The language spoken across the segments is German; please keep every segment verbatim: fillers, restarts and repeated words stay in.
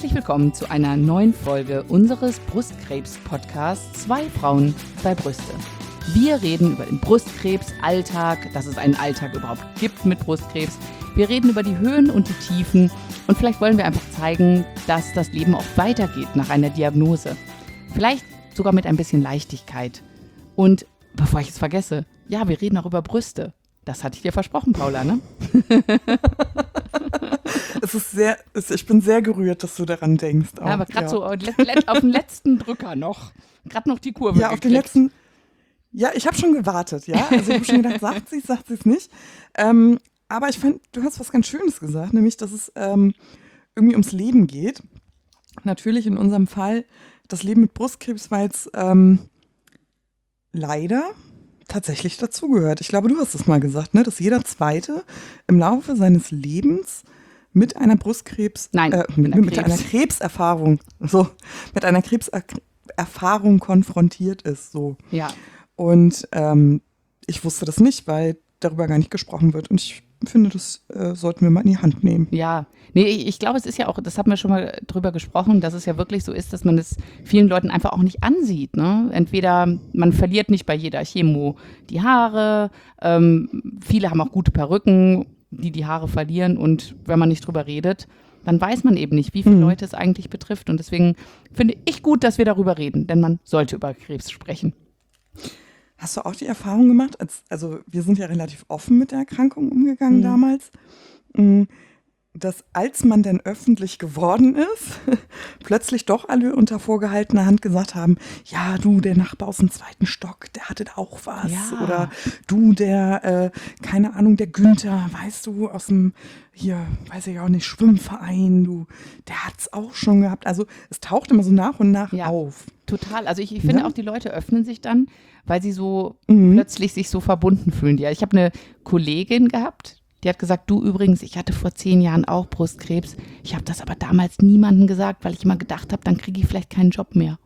Herzlich willkommen zu einer neuen Folge unseres Brustkrebs-Podcasts Zwei Frauen, zwei Brüste. Wir reden über den Brustkrebs-Alltag, dass es einen Alltag überhaupt gibt mit Brustkrebs. Wir reden über die Höhen und die Tiefen und vielleicht wollen wir einfach zeigen, dass das Leben auch weitergeht nach einer Diagnose. Vielleicht sogar mit ein bisschen Leichtigkeit. Und bevor ich es vergesse, ja, wir reden auch über Brüste. Das hatte ich dir versprochen, Paula, ne? Es ist sehr, es, ich bin sehr gerührt, dass du daran denkst. Auch, ja, aber gerade ja. so let, let, auf den letzten Drücker noch. Gerade noch die Kurve Ja, auf den letzten. Ja, ich habe schon gewartet, ja. Also ich habe schon gedacht, sagt sie es, sagt sie es nicht. Ähm, aber ich fand, du hast was ganz Schönes gesagt, nämlich, dass es ähm, irgendwie ums Leben geht. Natürlich in unserem Fall das Leben mit Brustkrebs, weil es ähm, leider tatsächlich dazugehört. Ich glaube, du hast es mal gesagt, ne, dass jeder Zweite im Laufe seines Lebens mit einer Brustkrebs, Nein, äh, mit, mit, einer mit Krebs. einer Krebserfahrung, so mit einer Krebserfahrung konfrontiert ist, so. Ja. Und ähm, ich wusste das nicht, weil darüber gar nicht gesprochen wird. Und ich finde, das äh, sollten wir mal in die Hand nehmen. Ja, nee, ich, ich glaube, es ist ja auch, das haben wir schon mal drüber gesprochen, dass es ja wirklich so ist, dass man es vielen Leuten einfach auch nicht ansieht. Ne? Entweder man verliert nicht bei jeder Chemo die Haare, ähm, viele haben auch gute Perücken, die die Haare verlieren. Und wenn man nicht drüber redet, dann weiß man eben nicht, wie viele mhm. Leute es eigentlich betrifft. Und deswegen finde ich gut, dass wir darüber reden, denn man sollte über Krebs sprechen. Hast du auch die Erfahrung gemacht, als, also wir sind ja relativ offen mit der Erkrankung umgegangen Mhm. damals, dass als man dann öffentlich geworden ist, plötzlich doch alle unter vorgehaltener Hand gesagt haben, ja, du, der Nachbar aus dem zweiten Stock, der hatte da auch was. Ja. Oder du, der, äh, keine Ahnung, der Günther, weißt du, aus dem, hier, weiß ich auch nicht, Schwimmverein, du, der hat's auch schon gehabt. Also es taucht immer so nach und nach Ja. auf. Total. Also ich, ich finde Ja. auch, die Leute öffnen sich dann, weil sie so Mhm. plötzlich sich so verbunden fühlen. Ja, ich habe eine Kollegin gehabt, die hat gesagt, du übrigens, ich hatte vor zehn Jahren auch Brustkrebs. Ich habe das aber damals niemandem gesagt, weil ich immer gedacht habe, dann kriege ich vielleicht keinen Job mehr.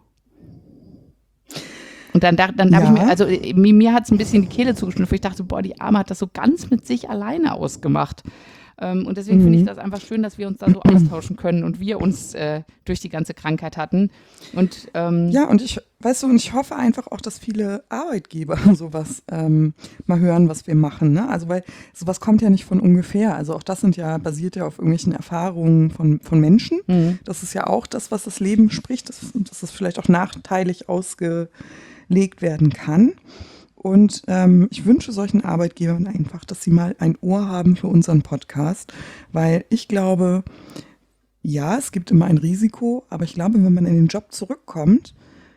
Und dann, dann, dann habe Ja. ich mir, also mir, mir hat es ein bisschen die Kehle zugeschnitten, weil ich dachte, boah, die Arme hat das so ganz mit sich alleine ausgemacht. Ähm, und deswegen Mhm. finde ich das einfach schön, dass wir uns da so austauschen können und wir uns äh, durch die ganze Krankheit hatten. Und ähm, Ja, und ich, weißt du, und ich hoffe einfach auch, dass viele Arbeitgeber sowas ähm, mal hören, was wir machen, ne? Also, weil sowas kommt ja nicht von ungefähr. Also auch das sind ja, basiert ja auf irgendwelchen Erfahrungen von, von Menschen. Mhm. Das ist ja auch das, was das Leben spricht, dass, dass es vielleicht auch nachteilig ausgelegt werden kann. Und ähm, ich wünsche solchen Arbeitgebern einfach, dass sie mal ein Ohr haben für unseren Podcast, weil ich glaube, ja, es gibt immer ein Risiko, aber ich glaube, wenn man in den Job zurückkommt,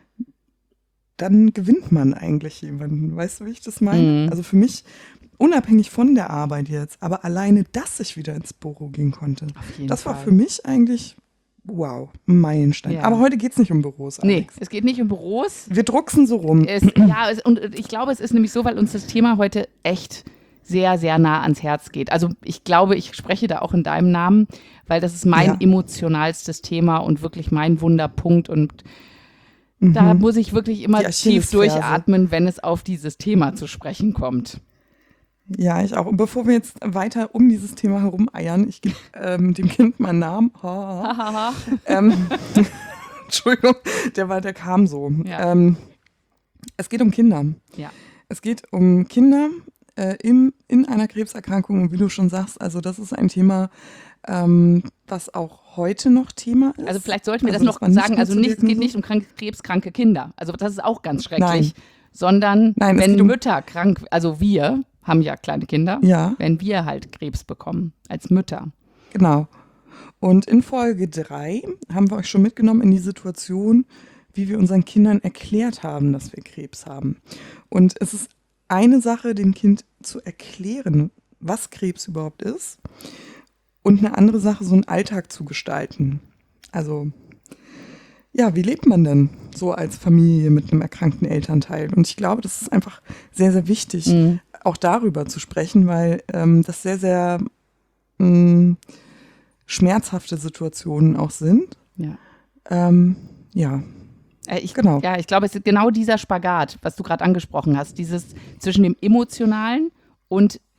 dann gewinnt man eigentlich jemanden. Weißt du, wie ich das meine? Mhm. Also für mich, unabhängig von der Arbeit jetzt, aber alleine, dass ich wieder ins Büro gehen konnte, auf jeden das war Fall. für mich eigentlich, wow, ein Meilenstein. Ja. Aber heute geht es nicht um Büros, Nee, Alex. es geht nicht um Büros. Wir drucksen so rum. Es, ja, es, und ich glaube, es ist nämlich so, weil uns das Thema heute echt sehr, sehr nah ans Herz geht. Also ich glaube, ich spreche da auch in deinem Namen, weil das ist mein Ja. emotionalstes Thema und wirklich mein Wunderpunkt. Und Mhm. da muss ich wirklich immer Die tief Achillesferse. durchatmen, wenn es auf dieses Thema zu sprechen kommt. Ja, ich auch. Und bevor wir jetzt weiter um dieses Thema herum eiern, ich gebe ähm, dem Kind meinen Namen. Hahaha. ähm, Entschuldigung, der war, der kam so. Ja. Ähm, es geht um Kinder. Ja. Es geht um Kinder äh, im, in einer Krebserkrankung. Und wie du schon sagst, also das ist ein Thema, ähm, was auch heute noch Thema ist. Also vielleicht sollten wir Also das noch war nicht sagen. mehr Also zur nicht, es geht Diagnose. nicht um krank, krebskranke Kinder. Also das ist auch ganz schrecklich. Nein. Sondern Nein, es wenn geht um- Mütter krank, also wir haben ja kleine Kinder, Ja. wenn wir halt Krebs bekommen als Mütter. Genau. Und in Folge drei haben wir euch schon mitgenommen in die Situation, wie wir unseren Kindern erklärt haben, dass wir Krebs haben. Und es ist eine Sache, dem Kind zu erklären, was Krebs überhaupt ist. Und eine andere Sache, so einen Alltag zu gestalten. Also, ja, wie lebt man denn so als Familie mit einem erkrankten Elternteil? Und ich glaube, das ist einfach sehr, sehr wichtig, Mhm. auch darüber zu sprechen, weil ähm, das sehr, sehr mh, schmerzhafte Situationen auch sind. Ja. Ähm, ja, Äh, Ich, Genau. Ja, ich glaube, es ist genau dieser Spagat, was du gerade angesprochen hast, dieses zwischen dem Emotionalen und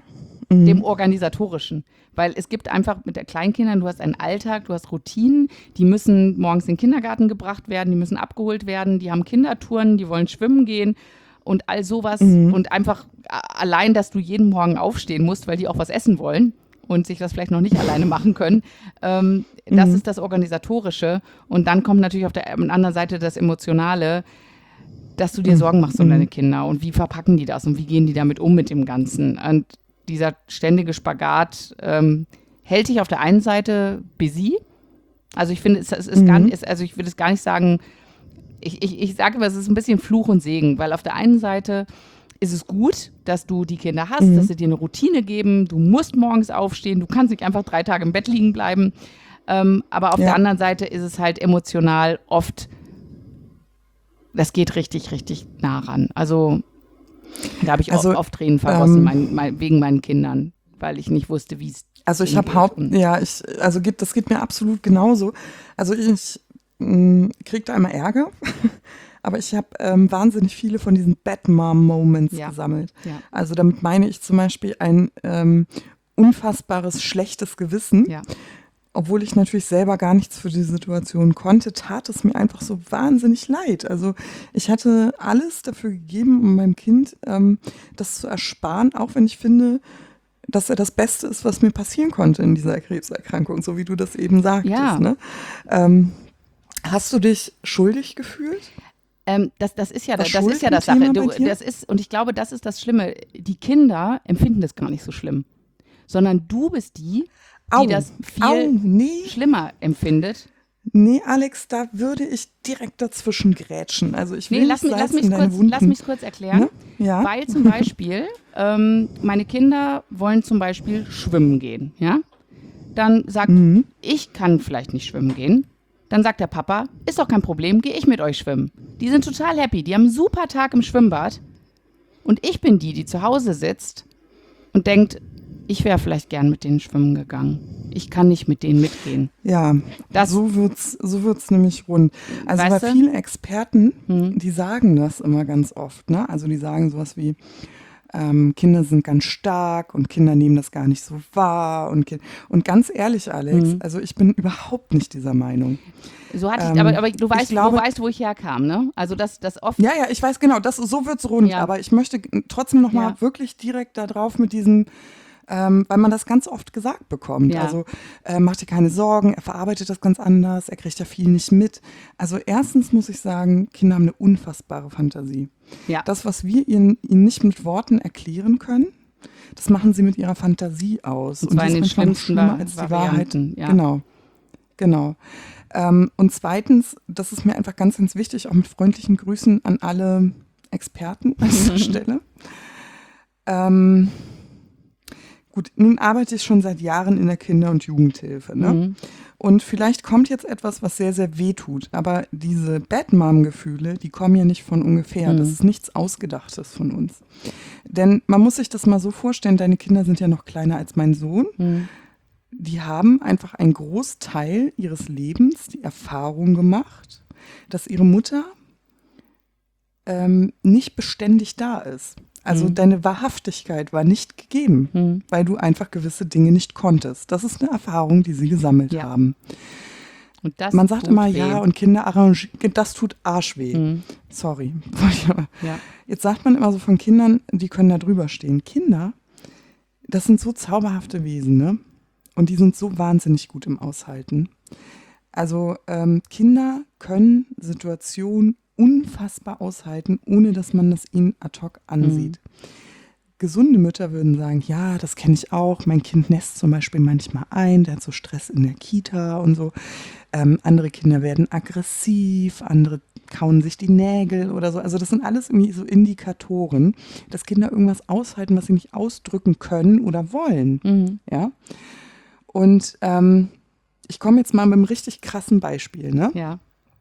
Mhm. dem Organisatorischen. Weil es gibt einfach mit den Kleinkindern, du hast einen Alltag, du hast Routinen, die müssen morgens in den Kindergarten gebracht werden, die müssen abgeholt werden, die haben Kindertouren, die wollen schwimmen gehen und all sowas. Mhm. Und einfach a- allein, dass du jeden Morgen aufstehen musst, weil die auch was essen wollen und sich das vielleicht noch nicht alleine machen können. Ähm, das Mhm. ist das Organisatorische. Und dann kommt natürlich auf der anderen Seite das Emotionale, dass du dir Mhm. Sorgen machst um Mhm. deine Kinder und wie verpacken die das und wie gehen die damit um mit dem Ganzen. Und dieser ständige Spagat ähm, hält dich auf der einen Seite busy. Also ich finde, es, es ist Mhm. gar nicht, also ich würde es gar nicht sagen, ich, ich, ich sage immer, es ist ein bisschen Fluch und Segen, weil auf der einen Seite ist es gut, dass du die Kinder hast, Mhm. dass sie dir eine Routine geben, du musst morgens aufstehen, du kannst nicht einfach drei Tage im Bett liegen bleiben. Ähm, aber auf Ja. der anderen Seite ist es halt emotional oft, das geht richtig, richtig nah ran. Also da habe ich Also, oft, oft Tränen vergossen, ähm, mein, mein, wegen meinen Kindern, weil ich nicht wusste, wie es Also ich denen habe geht. Haupt, Und- ja, ich, also geht, das geht mir absolut genauso. Also ich mh, krieg da immer Ärger, aber ich habe ähm, wahnsinnig viele von diesen Bad Mom Moments Ja. gesammelt. Ja. Also damit meine ich zum Beispiel ein ähm, unfassbares schlechtes Gewissen. Ja. Obwohl ich natürlich selber gar nichts für die Situation konnte, tat es mir einfach so wahnsinnig leid. Also ich hatte alles dafür gegeben, um meinem Kind ähm, das zu ersparen, auch wenn ich finde, dass er das Beste ist, was mir passieren konnte in dieser Krebserkrankung, so wie du das eben sagtest. Ja. Ne? Ähm, hast du dich schuldig gefühlt? Ähm, das, das ist ja War das, das, Schuld ist ja ein das Sache. Thema Du, bei dir? das ist, und ich glaube, das ist das Schlimme. Die Kinder empfinden das gar nicht so schlimm, sondern du bist die, die Au, das viel au, nee, schlimmer empfindet. nee, Alex, da würde ich direkt dazwischen grätschen. Also ich will Nee, lass nicht mich, lass Salz mich in deine kurz, Wunden. lass mich kurz erklären. Ne? Ja. Weil zum Beispiel ähm, meine Kinder wollen zum Beispiel schwimmen gehen. Ja? Dann sagt, Mhm. ich kann vielleicht nicht schwimmen gehen. Dann sagt der Papa, ist doch kein Problem, gehe ich mit euch schwimmen. Die sind total happy, die haben einen super Tag im Schwimmbad. Und ich bin die, die zu Hause sitzt und denkt, ich wäre vielleicht gern mit denen schwimmen gegangen. Ich kann nicht mit denen mitgehen. Ja, Das- so wird's, so wird's nämlich rund. Also Weißt bei du? vielen Experten, Hm. die sagen das immer ganz oft, ne? Also die sagen sowas wie, ähm, Kinder sind ganz stark und Kinder nehmen das gar nicht so wahr. Und, Ki- und ganz ehrlich, Alex, Mhm. also ich bin überhaupt nicht dieser Meinung. So hatte ich, Ähm, aber, aber du ich weißt, glaube- du weißt, wo ich herkam, ne? Also das, das oft. Ja, ja, ich weiß genau, das, so wird's rund. Ja. Aber ich möchte trotzdem noch mal Ja. wirklich direkt da drauf mit diesem, ähm, weil man das ganz oft gesagt bekommt. Ja. Also äh, mach dir keine Sorgen, er verarbeitet das ganz anders, er kriegt ja viel nicht mit. Also erstens muss ich sagen, Kinder haben eine unfassbare Fantasie. Ja. Das, was wir ihnen, ihnen nicht mit Worten erklären können, das machen sie mit ihrer Fantasie aus. Und zwar die in den ist manchmal noch schlimmsten schlimmer Va- als die Wahrheit. Varianten, ja. Genau, genau. Ähm, und zweitens, das ist mir einfach ganz, ganz wichtig, auch mit freundlichen Grüßen an alle Experten an dieser Stelle. Ähm, gut, nun arbeite ich schon seit Jahren in der Kinder- und Jugendhilfe. Ne? Mhm. Und vielleicht kommt jetzt etwas, was sehr, sehr weh tut. Aber diese Bad Mom-Gefühle, die kommen ja nicht von ungefähr. Mhm. Das ist nichts Ausgedachtes von uns. Denn man muss sich das mal so vorstellen, deine Kinder sind ja noch kleiner als mein Sohn. Mhm. Die haben einfach einen Großteil ihres Lebens die Erfahrung gemacht, dass ihre Mutter ähm, nicht beständig da ist. Also Mhm. deine Wahrhaftigkeit war nicht gegeben, Mhm. weil du einfach gewisse Dinge nicht konntest. Das ist eine Erfahrung, die sie gesammelt Ja. haben. Und das Man sagt tut immer, weh. ja, und Kinder arrangieren, das tut arschweh. Mhm. Sorry. Ja. Jetzt sagt man immer so von Kindern, die können da drüber stehen. Kinder, das sind so zauberhafte Wesen, ne? Und die sind so wahnsinnig gut im Aushalten. Also ähm, Kinder können Situationen unfassbar aushalten, ohne dass man das ihnen ad hoc ansieht. Gesunde Mütter würden sagen, ja, das kenne ich auch. Mein Kind nässt zum Beispiel manchmal ein, der hat so Stress in der Kita und so. Ähm, andere Kinder werden aggressiv, andere kauen sich die Nägel oder so. Also das sind alles irgendwie so Indikatoren, dass Kinder irgendwas aushalten, was sie nicht ausdrücken können oder wollen. Mhm. Ja. Und ähm, ich komme jetzt mal mit einem richtig krassen Beispiel, ne? Ja.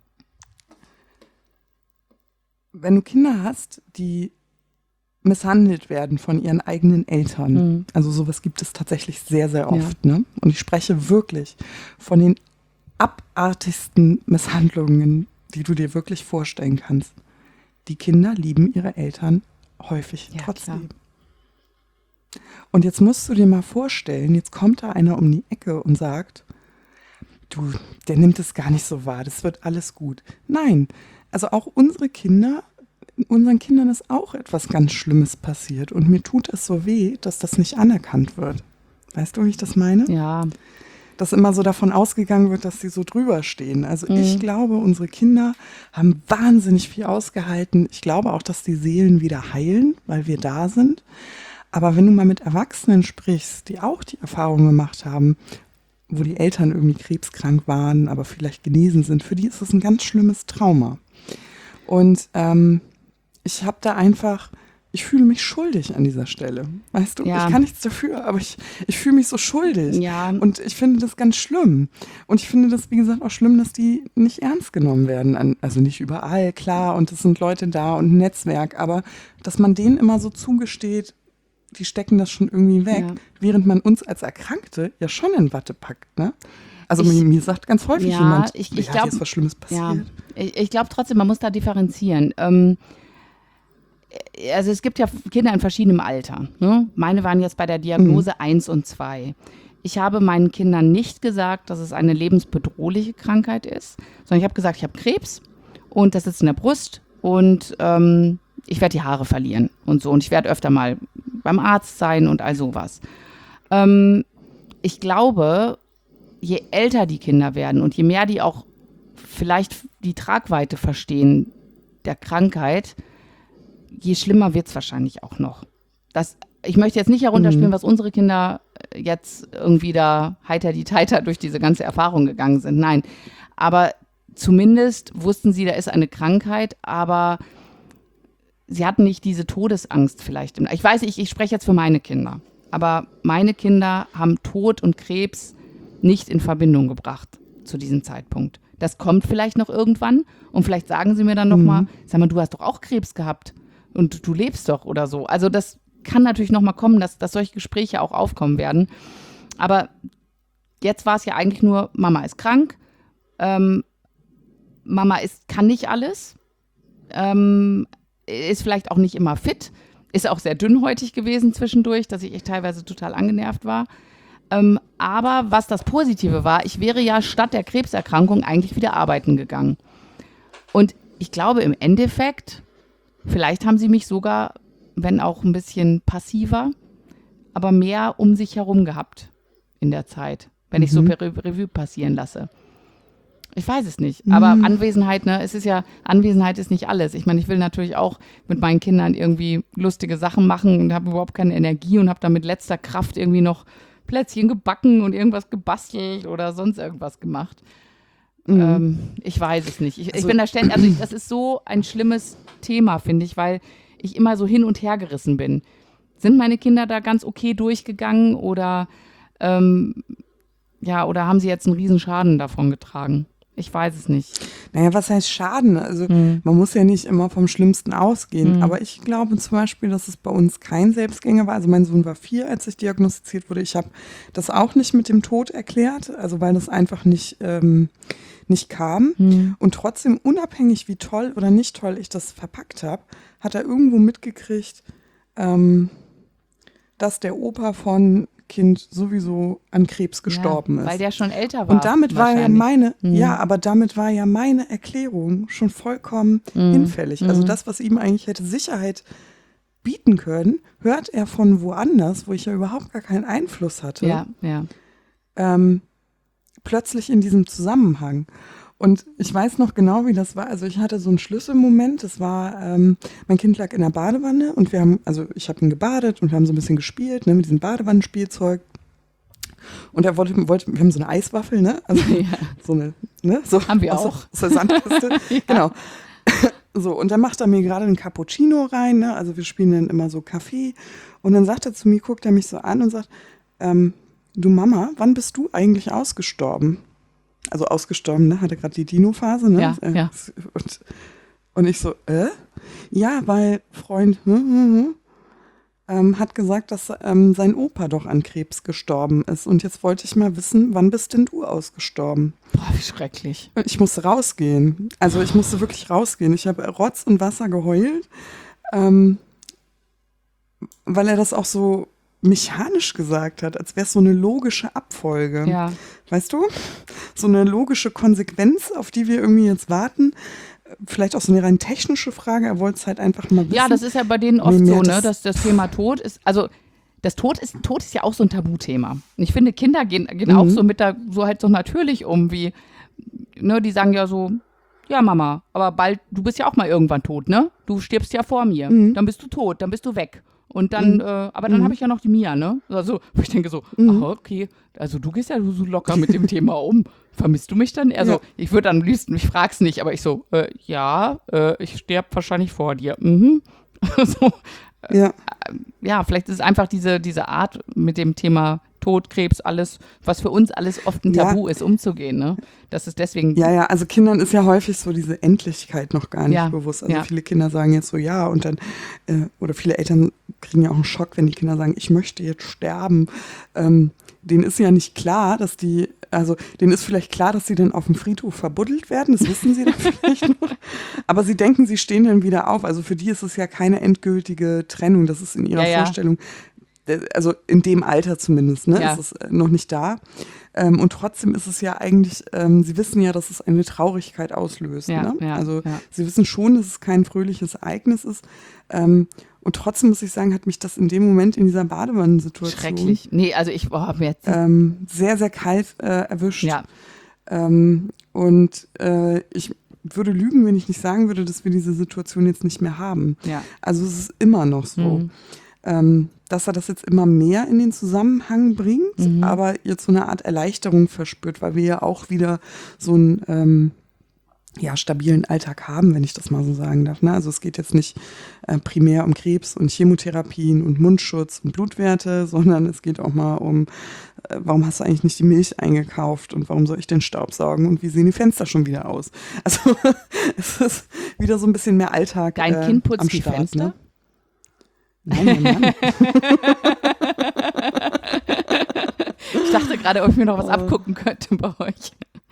Wenn du Kinder hast, die misshandelt werden von ihren eigenen Eltern, Mhm. also sowas gibt es tatsächlich sehr, sehr oft, ne? Und ich spreche wirklich von den abartigsten Misshandlungen, die du dir wirklich vorstellen kannst. Die Kinder lieben ihre Eltern häufig Ja, trotzdem. klar. Und jetzt musst du dir mal vorstellen, jetzt kommt da einer um die Ecke und sagt, du, der nimmt es gar nicht so wahr, das wird alles gut. Nein, also auch unsere Kinder, unseren Kindern ist auch etwas ganz Schlimmes passiert und mir tut es so weh, dass das nicht anerkannt wird. Weißt du, wie ich das meine? Ja. Dass immer so davon ausgegangen wird, dass sie so drüber stehen. Also mhm. ich glaube, unsere Kinder haben wahnsinnig viel ausgehalten. Ich glaube auch, dass die Seelen wieder heilen, weil wir da sind. Aber wenn du mal mit Erwachsenen sprichst, die auch die Erfahrung gemacht haben, wo die Eltern irgendwie krebskrank waren, aber vielleicht genesen sind, für die ist das ein ganz schlimmes Trauma. Und ähm, ich habe da einfach, ich fühle mich schuldig an dieser Stelle. Weißt du, ja. Ich kann nichts dafür, aber ich, ich fühle mich so schuldig. Ja. Und ich finde das ganz schlimm. Und ich finde das, wie gesagt, auch schlimm, dass die nicht ernst genommen werden. Also nicht überall, klar, und es sind Leute da und ein Netzwerk, aber dass man denen immer so zugesteht, die stecken das schon irgendwie weg, ja. während man uns als Erkrankte ja schon in Watte packt, ne? Also ich, mir, mir sagt ganz häufig ja, jemand, ich, ich ja, glaub, hier ist was Schlimmes passiert. Ja, ich ich glaube trotzdem, man muss da differenzieren. Ähm, also es gibt ja Kinder in verschiedenem Alter. Ne? Meine waren jetzt bei der Diagnose mhm. eins und zwei. Ich habe meinen Kindern nicht gesagt, dass es eine lebensbedrohliche Krankheit ist, sondern ich habe gesagt, ich habe Krebs und das sitzt in der Brust und ähm, ich werde die Haare verlieren und so. Und ich werde öfter mal beim Arzt sein und all sowas. Ähm, ich glaube, je älter die Kinder werden und je mehr die auch vielleicht die Tragweite verstehen der Krankheit, je schlimmer wird es wahrscheinlich auch noch. Das, ich möchte jetzt nicht herunterspielen, mhm. was unsere Kinder jetzt irgendwie da heiter die Teiter durch diese ganze Erfahrung gegangen sind. Nein, aber zumindest wussten sie, da ist eine Krankheit, aber sie hatten nicht diese Todesangst vielleicht. Ich weiß, ich, ich spreche jetzt für meine Kinder, aber meine Kinder haben Tod und Krebs nicht in Verbindung gebracht zu diesem Zeitpunkt. Das kommt vielleicht noch irgendwann und vielleicht sagen sie mir dann nochmal, mhm. sag mal, du hast doch auch Krebs gehabt und du lebst doch oder so. Also das kann natürlich nochmal kommen, dass, dass solche Gespräche auch aufkommen werden. Aber jetzt war es ja eigentlich nur, Mama ist krank, ähm, Mama ist, kann nicht alles, ähm, ist vielleicht auch nicht immer fit, ist auch sehr dünnhäutig gewesen zwischendurch, dass ich echt teilweise total angenervt war. Ähm, aber was das Positive war, ich wäre ja statt der Krebserkrankung eigentlich wieder arbeiten gegangen. Und ich glaube im Endeffekt, vielleicht haben sie mich sogar, wenn auch ein bisschen passiver, aber mehr um sich herum gehabt in der Zeit, wenn mhm. ich so per Revue passieren lasse. Ich weiß es nicht, aber mhm. Anwesenheit, ne, es ist ja, Anwesenheit ist nicht alles. Ich meine, ich will natürlich auch mit meinen Kindern irgendwie lustige Sachen machen und habe überhaupt keine Energie und habe dann mit letzter Kraft irgendwie noch Plätzchen gebacken und irgendwas gebastelt oder sonst irgendwas gemacht. Mhm. Ähm, ich weiß es nicht. Ich, also, ich bin da ständig, also das ist so ein schlimmes Thema, finde ich, weil ich immer so hin und her gerissen bin. Sind meine Kinder da ganz okay durchgegangen oder, ähm, ja, oder haben sie jetzt einen riesen Schaden davon getragen? Ich weiß es nicht. Naja, was heißt Schaden? Also hm. man muss ja nicht immer vom Schlimmsten ausgehen. Hm. Aber ich glaube zum Beispiel, dass es bei uns kein Selbstgänger war. Also mein Sohn war vier, als ich diagnostiziert wurde. Ich habe das auch nicht mit dem Tod erklärt, also weil das einfach nicht, ähm, nicht kam. Hm. Und trotzdem, unabhängig wie toll oder nicht toll ich das verpackt habe, hat er irgendwo mitgekriegt, ähm, dass der Opa von Kind sowieso an Krebs gestorben ja, ist. Weil der schon älter war. Und damit war ja meine, mhm. ja, aber damit war ja meine Erklärung schon vollkommen mhm. hinfällig. Also mhm. das, was ihm eigentlich hätte Sicherheit bieten können, hört er von woanders, wo ich ja überhaupt gar keinen Einfluss hatte. Ja, ja. Ähm, plötzlich in diesem Zusammenhang. Und ich weiß noch genau, wie das war. Also ich hatte so einen Schlüsselmoment. Das war, ähm, mein Kind lag in der Badewanne und wir haben, also ich habe ihn gebadet und wir haben so ein bisschen gespielt, ne, mit diesem Badewannenspielzeug. Und er wollte, wollte, wir haben so eine Eiswaffel, ne? Also ja. so eine, ne? So, haben wir aus, auch. Aus der Sandkiste. ja. Genau. So, und dann macht er mir gerade einen Cappuccino rein, ne? Also wir spielen dann immer so Kaffee. Und dann sagt er zu mir, guckt er mich so an und sagt, ähm, du Mama, wann bist du eigentlich ausgestorben? Also ausgestorben, ne? Hatte gerade die Dino-Phase, ne? Ja, äh, ja. Und, und ich so, äh? Ja, weil Freund hm, hm, hm, ähm, hat gesagt, dass ähm, sein Opa doch an Krebs gestorben ist. Und jetzt wollte ich mal wissen, wann bist denn du ausgestorben? Boah, wie schrecklich. Ich musste rausgehen. Also ich musste wirklich rausgehen. Ich habe Rotz und Wasser geheult, ähm, weil er das auch so mechanisch gesagt hat, als wäre es so eine logische Abfolge. Ja. Weißt du? So eine logische Konsequenz, auf die wir irgendwie jetzt warten. Vielleicht auch so eine rein technische Frage, er wollte es halt einfach mal wissen. Ja, das ist ja bei denen oft Nee, so, mir ne, hat dass das Thema Tod ist, also das Tod ist, Tod ist ja auch so ein Tabuthema. Und ich finde, Kinder gehen, gehen Mhm. auch so mit da, so halt so natürlich um, wie, ne, die sagen ja so, ja Mama, aber bald, du bist ja auch mal irgendwann tot, ne? Du stirbst ja vor mir, Mhm. dann bist du tot, dann bist du weg. Und dann, Mhm. äh, aber dann Mhm. habe ich ja noch die Mia, ne? Also, wo ich denke so, Mhm. ach, okay, also du gehst ja so locker mit dem Thema um. Vermisst du mich dann? Also, Ja. ich würde am liebsten, ich frag's nicht, aber ich so, äh, ja, äh, ich sterbe wahrscheinlich vor dir. Mhm. so, Ja. ja, vielleicht ist es einfach diese, diese Art mit dem Thema Tod, Krebs, alles, was für uns alles oft ein Ja. Tabu ist, umzugehen, ne? Das ist deswegen, Ja, ja, also Kindern ist ja häufig so diese Endlichkeit noch gar nicht Ja, bewusst. Also ja. viele Kinder sagen jetzt so, ja, und dann, äh, oder viele Eltern kriegen ja auch einen Schock, wenn die Kinder sagen, ich möchte jetzt sterben. Ähm, denen ist ja nicht klar, dass die, also denen ist vielleicht klar, dass sie dann auf dem Friedhof verbuddelt werden, das wissen sie dann vielleicht noch. Aber sie denken, sie stehen dann wieder auf. Also für die ist es ja keine endgültige Trennung, das ist in ihrer Ja, ja. Vorstellung, äh, also in dem Alter zumindest, ne, Ja. ist es äh, noch nicht da. Ähm, und trotzdem ist es ja eigentlich, ähm, sie wissen ja, dass es eine Traurigkeit auslöst. Ja, ne? ja, also ja. sie wissen schon, dass es kein fröhliches Ereignis ist. Ähm, und trotzdem muss ich sagen, hat mich das in dem Moment in dieser Badewannensituation schrecklich. Nee, also ich oh, hab mir jetzt, ähm, sehr, sehr kalt äh, erwischt. ja, Ähm, und äh, ich würde lügen, wenn ich nicht sagen würde, dass wir diese Situation jetzt nicht mehr haben. ja. Also es ist immer noch so. Mhm. Ähm, dass er das jetzt immer mehr in den Zusammenhang bringt, Mhm. aber jetzt so eine Art Erleichterung verspürt, weil wir ja auch wieder so einen ähm, ja, stabilen Alltag haben, wenn ich das mal so sagen darf. Ne? Also es geht jetzt nicht äh, primär um Krebs und Chemotherapien und Mundschutz und Blutwerte, sondern es geht auch mal um, äh, warum hast du eigentlich nicht die Milch eingekauft und warum soll ich den Staub saugen und wie sehen die Fenster schon wieder aus? Also es ist wieder so ein bisschen mehr Alltag Dein äh, Kind putzt am die Start. Fenster? Ne? Nein, nein, nein. Ich dachte gerade, ob ich mir noch was Oh. abgucken könnte bei euch.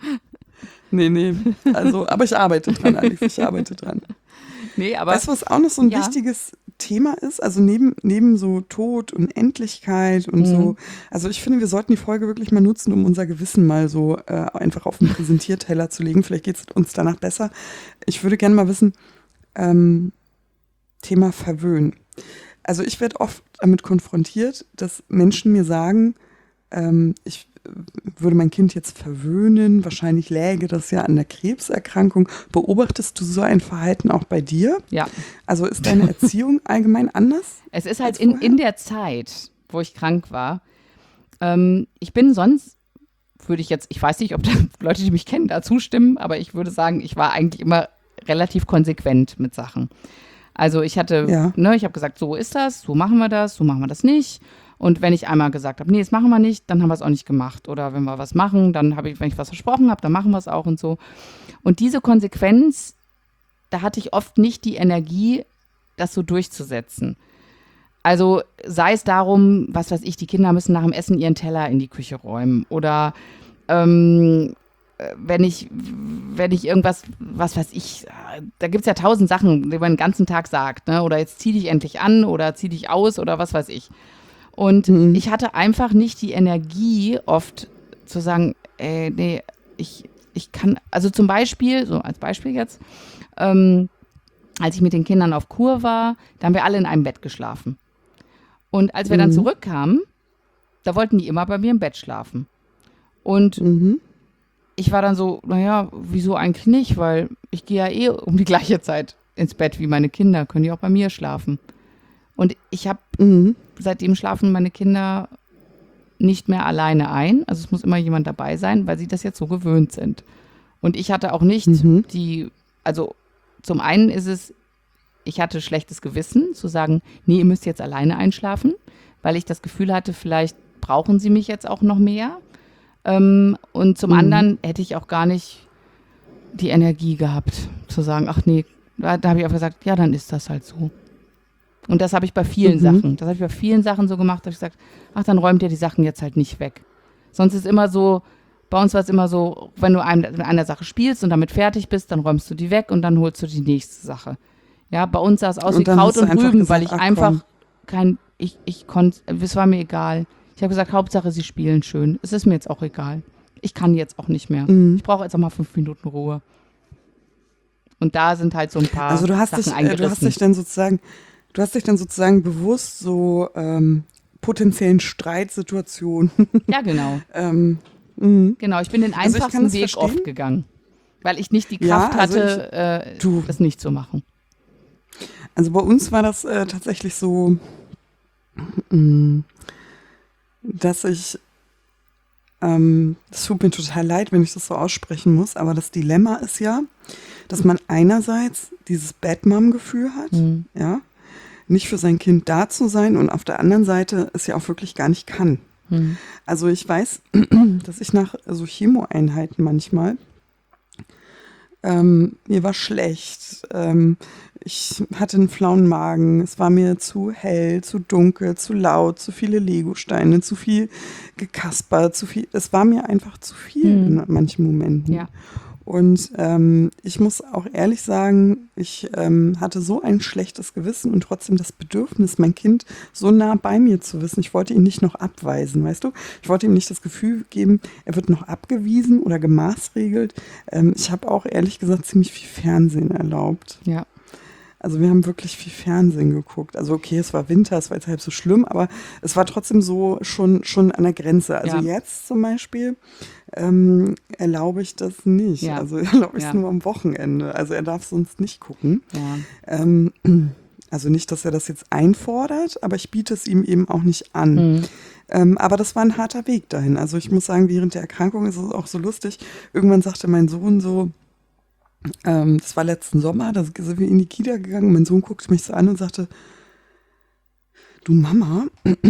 Nee, nee. Also, aber ich arbeite dran, Alex, ich arbeite dran. Nee, aber Weißt du, was auch noch so ein Ja. wichtiges Thema ist? Also neben, neben so Tod und Endlichkeit und Mhm. so. Also ich finde, wir sollten die Folge wirklich mal nutzen, um unser Gewissen mal so äh, einfach auf den Präsentierteller zu legen. Vielleicht geht es uns danach besser. Ich würde gerne mal wissen, ähm, Thema Verwöhnen. Also ich werde oft damit konfrontiert, dass Menschen mir sagen, ähm, ich würde mein Kind jetzt verwöhnen, wahrscheinlich läge das ja an der Krebserkrankung. Beobachtest du so ein Verhalten auch bei dir? ja. Also ist deine Erziehung allgemein anders? Es ist halt als in, vorher? in der Zeit, wo ich krank war. Ähm, ich bin sonst, würde ich jetzt, ich weiß nicht, ob da Leute, die mich kennen, da zustimmen, aber ich würde sagen, ich war eigentlich immer relativ konsequent mit Sachen. Also ich hatte, Ja. ne, ich habe gesagt, so ist das, so machen wir das, so machen wir das nicht. Und wenn ich einmal gesagt habe, nee, das machen wir nicht, dann haben wir es auch nicht gemacht. Oder wenn wir was machen, dann habe ich, wenn ich was versprochen habe, dann machen wir es auch und so. Und diese Konsequenz, da hatte ich oft nicht die Energie, das so durchzusetzen. Also sei es darum, was weiß ich, die Kinder müssen nach dem Essen ihren Teller in die Küche räumen. Oder ähm, äh, wenn ich, wenn ich irgendwas, was weiß ich, äh, da gibt es ja tausend Sachen, die man den ganzen Tag sagt, ne? Oder jetzt zieh dich endlich an oder zieh dich aus oder was weiß ich. Und Mhm. ich hatte einfach nicht die Energie, oft zu sagen, ey, nee, ich, ich kann, also zum Beispiel, so als Beispiel jetzt, ähm, als ich mit den Kindern auf Kur war, da haben wir alle in einem Bett geschlafen. Und als wir dann Mhm. zurückkamen, da wollten die immer bei mir im Bett schlafen. Und Mhm. ich war dann so, naja, wieso eigentlich nicht? Weil ich gehe ja eh um die gleiche Zeit ins Bett wie meine Kinder, können die auch bei mir schlafen. Und ich habe, Mhm. seitdem schlafen meine Kinder nicht mehr alleine ein. Also es muss immer jemand dabei sein, weil sie das jetzt so gewöhnt sind. Und ich hatte auch nicht Mhm. die, also zum einen ist es, ich hatte schlechtes Gewissen zu sagen, nee, ihr müsst jetzt alleine einschlafen, weil ich das Gefühl hatte, vielleicht brauchen sie mich jetzt auch noch mehr. Ähm, und zum Mhm. anderen hätte ich auch gar nicht die Energie gehabt, zu sagen, ach nee, da, da habe ich einfach gesagt, ja, dann ist das halt so. Und das habe ich bei vielen Mhm. Sachen. Das habe ich bei vielen Sachen so gemacht, dass ich gesagt, ach, dann räumt ihr die Sachen jetzt halt nicht weg. Sonst ist immer so, bei uns war es immer so, wenn du an einer Sache spielst und damit fertig bist, dann räumst du die weg und dann holst du die nächste Sache. Ja, bei uns sah es aus Und wie dann Kraut hast du und einfach Rüben, gesagt, weil ich ach, einfach komm. keinen ich, ich konnte, es war mir egal. Ich habe gesagt, Hauptsache, sie spielen schön. Es ist mir jetzt auch egal. Ich kann jetzt auch nicht mehr. Mhm. Ich brauche jetzt auch mal fünf Minuten Ruhe. Und da sind halt so ein paar Also du hast Sachen dich, äh, eingerissen. du hast dich dann sozusagen, du hast dich dann sozusagen bewusst so ähm, potenziellen Streitsituationen. Ja, genau. ähm, mhm. Genau, ich bin den Also ich kann einfachsten das Weg verstehen. oft gegangen. Weil ich nicht die Ja, Kraft also hatte, ich- äh, du. das nicht zu machen. Also bei uns war das äh, tatsächlich so, mh, dass ich, ähm, das tut mir total leid, wenn ich das so aussprechen muss, aber das Dilemma ist ja, dass man einerseits dieses Bad-Mom-Gefühl hat, Mhm. ja, nicht für sein Kind da zu sein und auf der anderen Seite es ja auch wirklich gar nicht kann. Mhm. Also ich weiß, dass ich nach so Chemoeinheiten manchmal, ähm, mir war schlecht, ähm, ich hatte einen flauen Magen, es war mir zu hell, zu dunkel, zu laut, zu viele Legosteine, zu viel Gekasper, zu viel, es war mir einfach zu viel Mhm. in manchen Momenten. Ja. Und ähm, ich muss auch ehrlich sagen, ich ähm, hatte so ein schlechtes Gewissen und trotzdem das Bedürfnis, mein Kind so nah bei mir zu wissen. Ich wollte ihn nicht noch abweisen, weißt du? Ich wollte ihm nicht das Gefühl geben, er wird noch abgewiesen oder gemaßregelt. Ähm, ich habe auch ehrlich gesagt ziemlich viel Fernsehen erlaubt. Ja. Also wir haben wirklich viel Fernsehen geguckt. Also okay, es war Winter, es war jetzt halb so schlimm, aber es war trotzdem so schon, schon an der Grenze. Also Ja. jetzt zum Beispiel ähm, erlaube ich das nicht. Ja. Also erlaube ich es Ja. nur am Wochenende. Also er darf sonst nicht gucken. Ja. Ähm, also nicht, dass er das jetzt einfordert, aber ich biete es ihm eben auch nicht an. Mhm. Ähm, aber das war ein harter Weg dahin. Also ich muss sagen, während der Erkrankung ist es auch so lustig. Irgendwann sagte mein Sohn so, ähm, das war letzten Sommer, da sind wir in die Kita gegangen. Mein Sohn guckte mich so an und sagte, du Mama,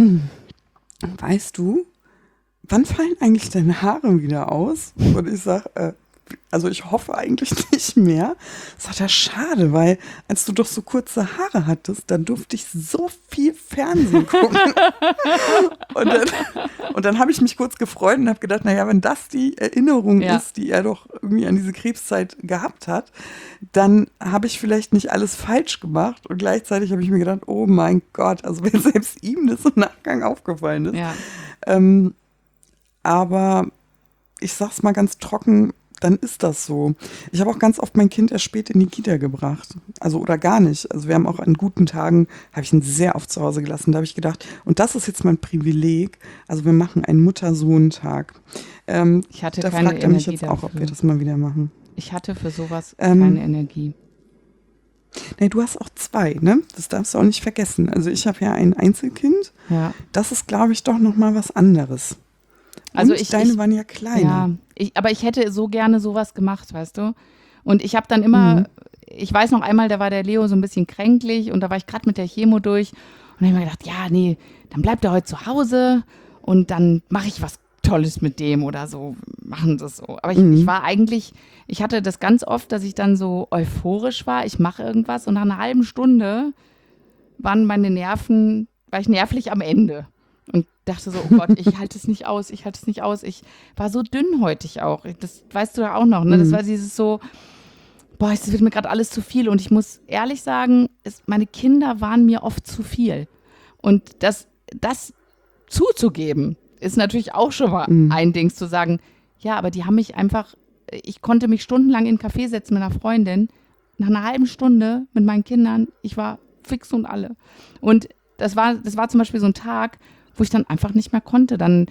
weißt du, wann fallen eigentlich deine Haare wieder aus? Und ich sage, äh, also ich hoffe eigentlich nicht mehr. Sagt er, schade, weil als du doch so kurze Haare hattest, dann durfte ich so viel Fernsehen gucken. und dann, und dann habe ich mich kurz gefreut und habe gedacht, naja, wenn das die Erinnerung Ja. ist, die er doch irgendwie an diese Krebszeit gehabt hat, dann habe ich vielleicht nicht alles falsch gemacht. Und gleichzeitig habe ich mir gedacht, oh mein Gott, also wenn selbst ihm das im Nachgang aufgefallen ist. Ja. Ähm, aber ich sag's mal ganz trocken, dann ist das so. Ich habe auch ganz oft mein Kind erst spät in die Kita gebracht. Also oder gar nicht. Also wir haben auch an guten Tagen, habe ich ihn sehr oft zu Hause gelassen. Da habe ich gedacht, und das ist jetzt mein Privileg, also wir machen einen Mutter-Sohn-Tag. Ähm, Ich hatte da keine fragt er mich Energie jetzt auch, ob dafür. wir das mal wieder machen. Ich hatte für sowas Ähm, keine Energie. Nee, du hast auch zwei, ne? Das darfst du auch nicht vergessen. Also ich habe ja ein Einzelkind. Ja. Das ist, glaube ich, doch noch mal was anderes. Also und ich- deine ich- waren ja kleiner. Ja, ich, aber ich hätte so gerne sowas gemacht, weißt du? Und ich habe dann immer, Mhm. ich weiß noch einmal, da war der Leo so ein bisschen kränklich und da war ich gerade mit der Chemo durch und dann habe ich mir gedacht, ja, nee, dann bleibt er heute zu Hause und dann mache ich was Tolles mit dem oder so, machen das so. Aber ich, Mhm. ich war eigentlich, ich hatte das ganz oft, dass ich dann so euphorisch war, ich mache irgendwas und nach einer halben Stunde waren meine Nerven, war ich nervlich am Ende. Und dachte so, oh Gott, ich halte es nicht aus, ich halte es nicht aus. Ich war so dünnhäutig auch. Das weißt du ja auch noch, ne? Das Mhm. war dieses so, boah, es wird mir gerade alles zu viel. Und ich muss ehrlich sagen, es, meine Kinder waren mir oft zu viel. Und das, das zuzugeben, ist natürlich auch schon mal Mhm. ein Ding, zu sagen, ja, aber die haben mich einfach, ich konnte mich stundenlang in einen Café setzen mit einer Freundin. Nach einer halben Stunde mit meinen Kindern, ich war fix und alle. Und das war, das war zum Beispiel so ein Tag, wo ich dann einfach nicht mehr konnte. Dann,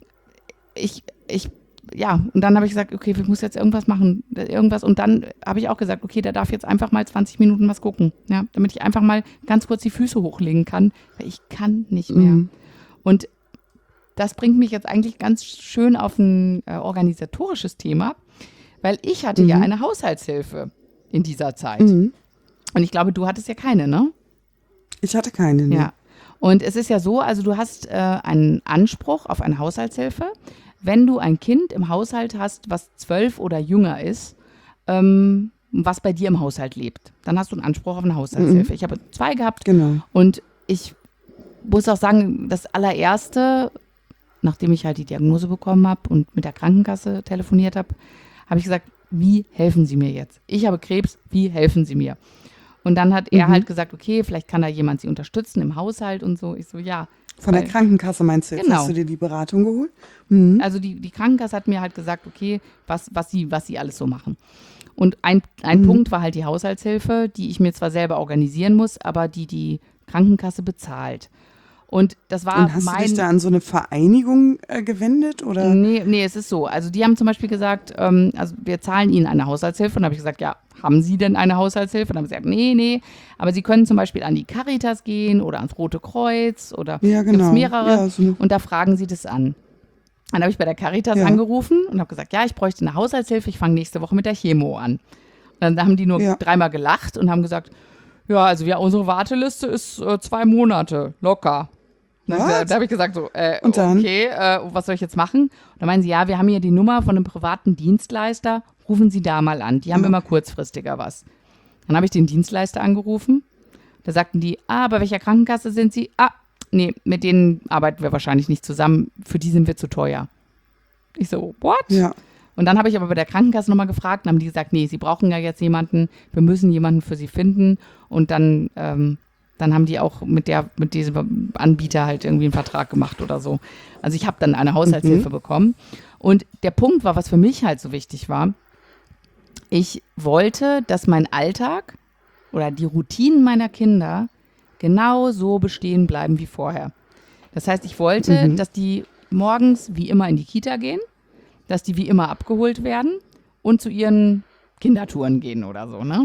ich, ich, ja, und dann habe ich gesagt, okay, ich muss jetzt irgendwas machen, irgendwas. Und dann habe ich auch gesagt, okay, der darf jetzt einfach mal zwanzig Minuten was gucken, ja, damit ich einfach mal ganz kurz die Füße hochlegen kann, weil ich kann nicht mehr. Mhm. Und das bringt mich jetzt eigentlich ganz schön auf ein äh, organisatorisches Thema, weil ich hatte ja Mhm. eine Haushaltshilfe in dieser Zeit. Mhm. Und ich glaube, du hattest ja keine, ne? Ich hatte keine. Ne? Ja. Und es ist ja so, also du hast äh, einen Anspruch auf eine Haushaltshilfe, wenn du ein Kind im Haushalt hast, was zwölf oder jünger ist, ähm, was bei dir im Haushalt lebt. Dann hast du einen Anspruch auf eine Haushaltshilfe. Ich habe zwei gehabt Genau. und ich muss auch sagen, das allererste, nachdem ich halt die Diagnose bekommen habe und mit der Krankenkasse telefoniert habe, habe ich gesagt, wie helfen Sie mir jetzt? Ich habe Krebs, wie helfen Sie mir? Und dann hat er Mhm. halt gesagt, okay, vielleicht kann da jemand sie unterstützen im Haushalt und so. Ich so, ja. Von der weil- Krankenkasse meinst du jetzt? Genau. Hast du dir die Beratung geholt? Mhm. Also die, die Krankenkasse hat mir halt gesagt, okay, was, was, sie, was sie alles so machen. Und ein, ein Mhm. Punkt war halt die Haushaltshilfe, die ich mir zwar selber organisieren muss, aber die die Krankenkasse bezahlt. Und das war Und hast mein... du dich da an so eine Vereinigung äh, gewendet? Oder? Nee, nee, es ist so. Also die haben zum Beispiel gesagt, ähm, also wir zahlen ihnen eine Haushaltshilfe. Und dann habe ich gesagt, ja, haben Sie denn eine Haushaltshilfe? Und dann haben sie gesagt, nee, nee. Aber Sie können zum Beispiel an die Caritas gehen oder ans Rote Kreuz oder Ja, gibt es genau. mehrere. Ja, so eine, Und da fragen Sie das an. Dann habe ich bei der Caritas Ja. angerufen und habe gesagt, ja, ich bräuchte eine Haushaltshilfe. Ich fange nächste Woche mit der Chemo an. Und dann haben die nur Ja. dreimal gelacht und haben gesagt, ja, also ja, unsere Warteliste ist äh, zwei Monate, locker. Dann hab ich Was? gesagt- Da habe ich gesagt, so, äh, Und dann? okay, äh, was soll ich jetzt machen? Und dann meinen sie, ja, wir haben hier die Nummer von einem privaten Dienstleister, rufen Sie da mal an. Die haben Ah. immer kurzfristiger was. Dann habe ich den Dienstleister angerufen. Da sagten die, ah, bei welcher Krankenkasse sind Sie? Ah, nee, mit denen arbeiten wir wahrscheinlich nicht zusammen. Für die sind wir zu teuer. Ich so, what? ja. Und dann habe ich aber bei der Krankenkasse nochmal gefragt und haben die gesagt, nee, sie brauchen ja jetzt jemanden, wir müssen jemanden für sie finden. Und dann, ähm, dann haben die auch mit der, mit diesem Anbieter halt irgendwie einen Vertrag gemacht oder so. Also ich habe dann eine Haushaltshilfe Mhm. bekommen. Und der Punkt war, was für mich halt so wichtig war, ich wollte, dass mein Alltag oder die Routinen meiner Kinder genau so bestehen bleiben wie vorher. Das heißt, ich wollte, Mhm. dass die morgens wie immer in die Kita gehen, dass die wie immer abgeholt werden und zu ihren Kindertouren gehen oder so, ne?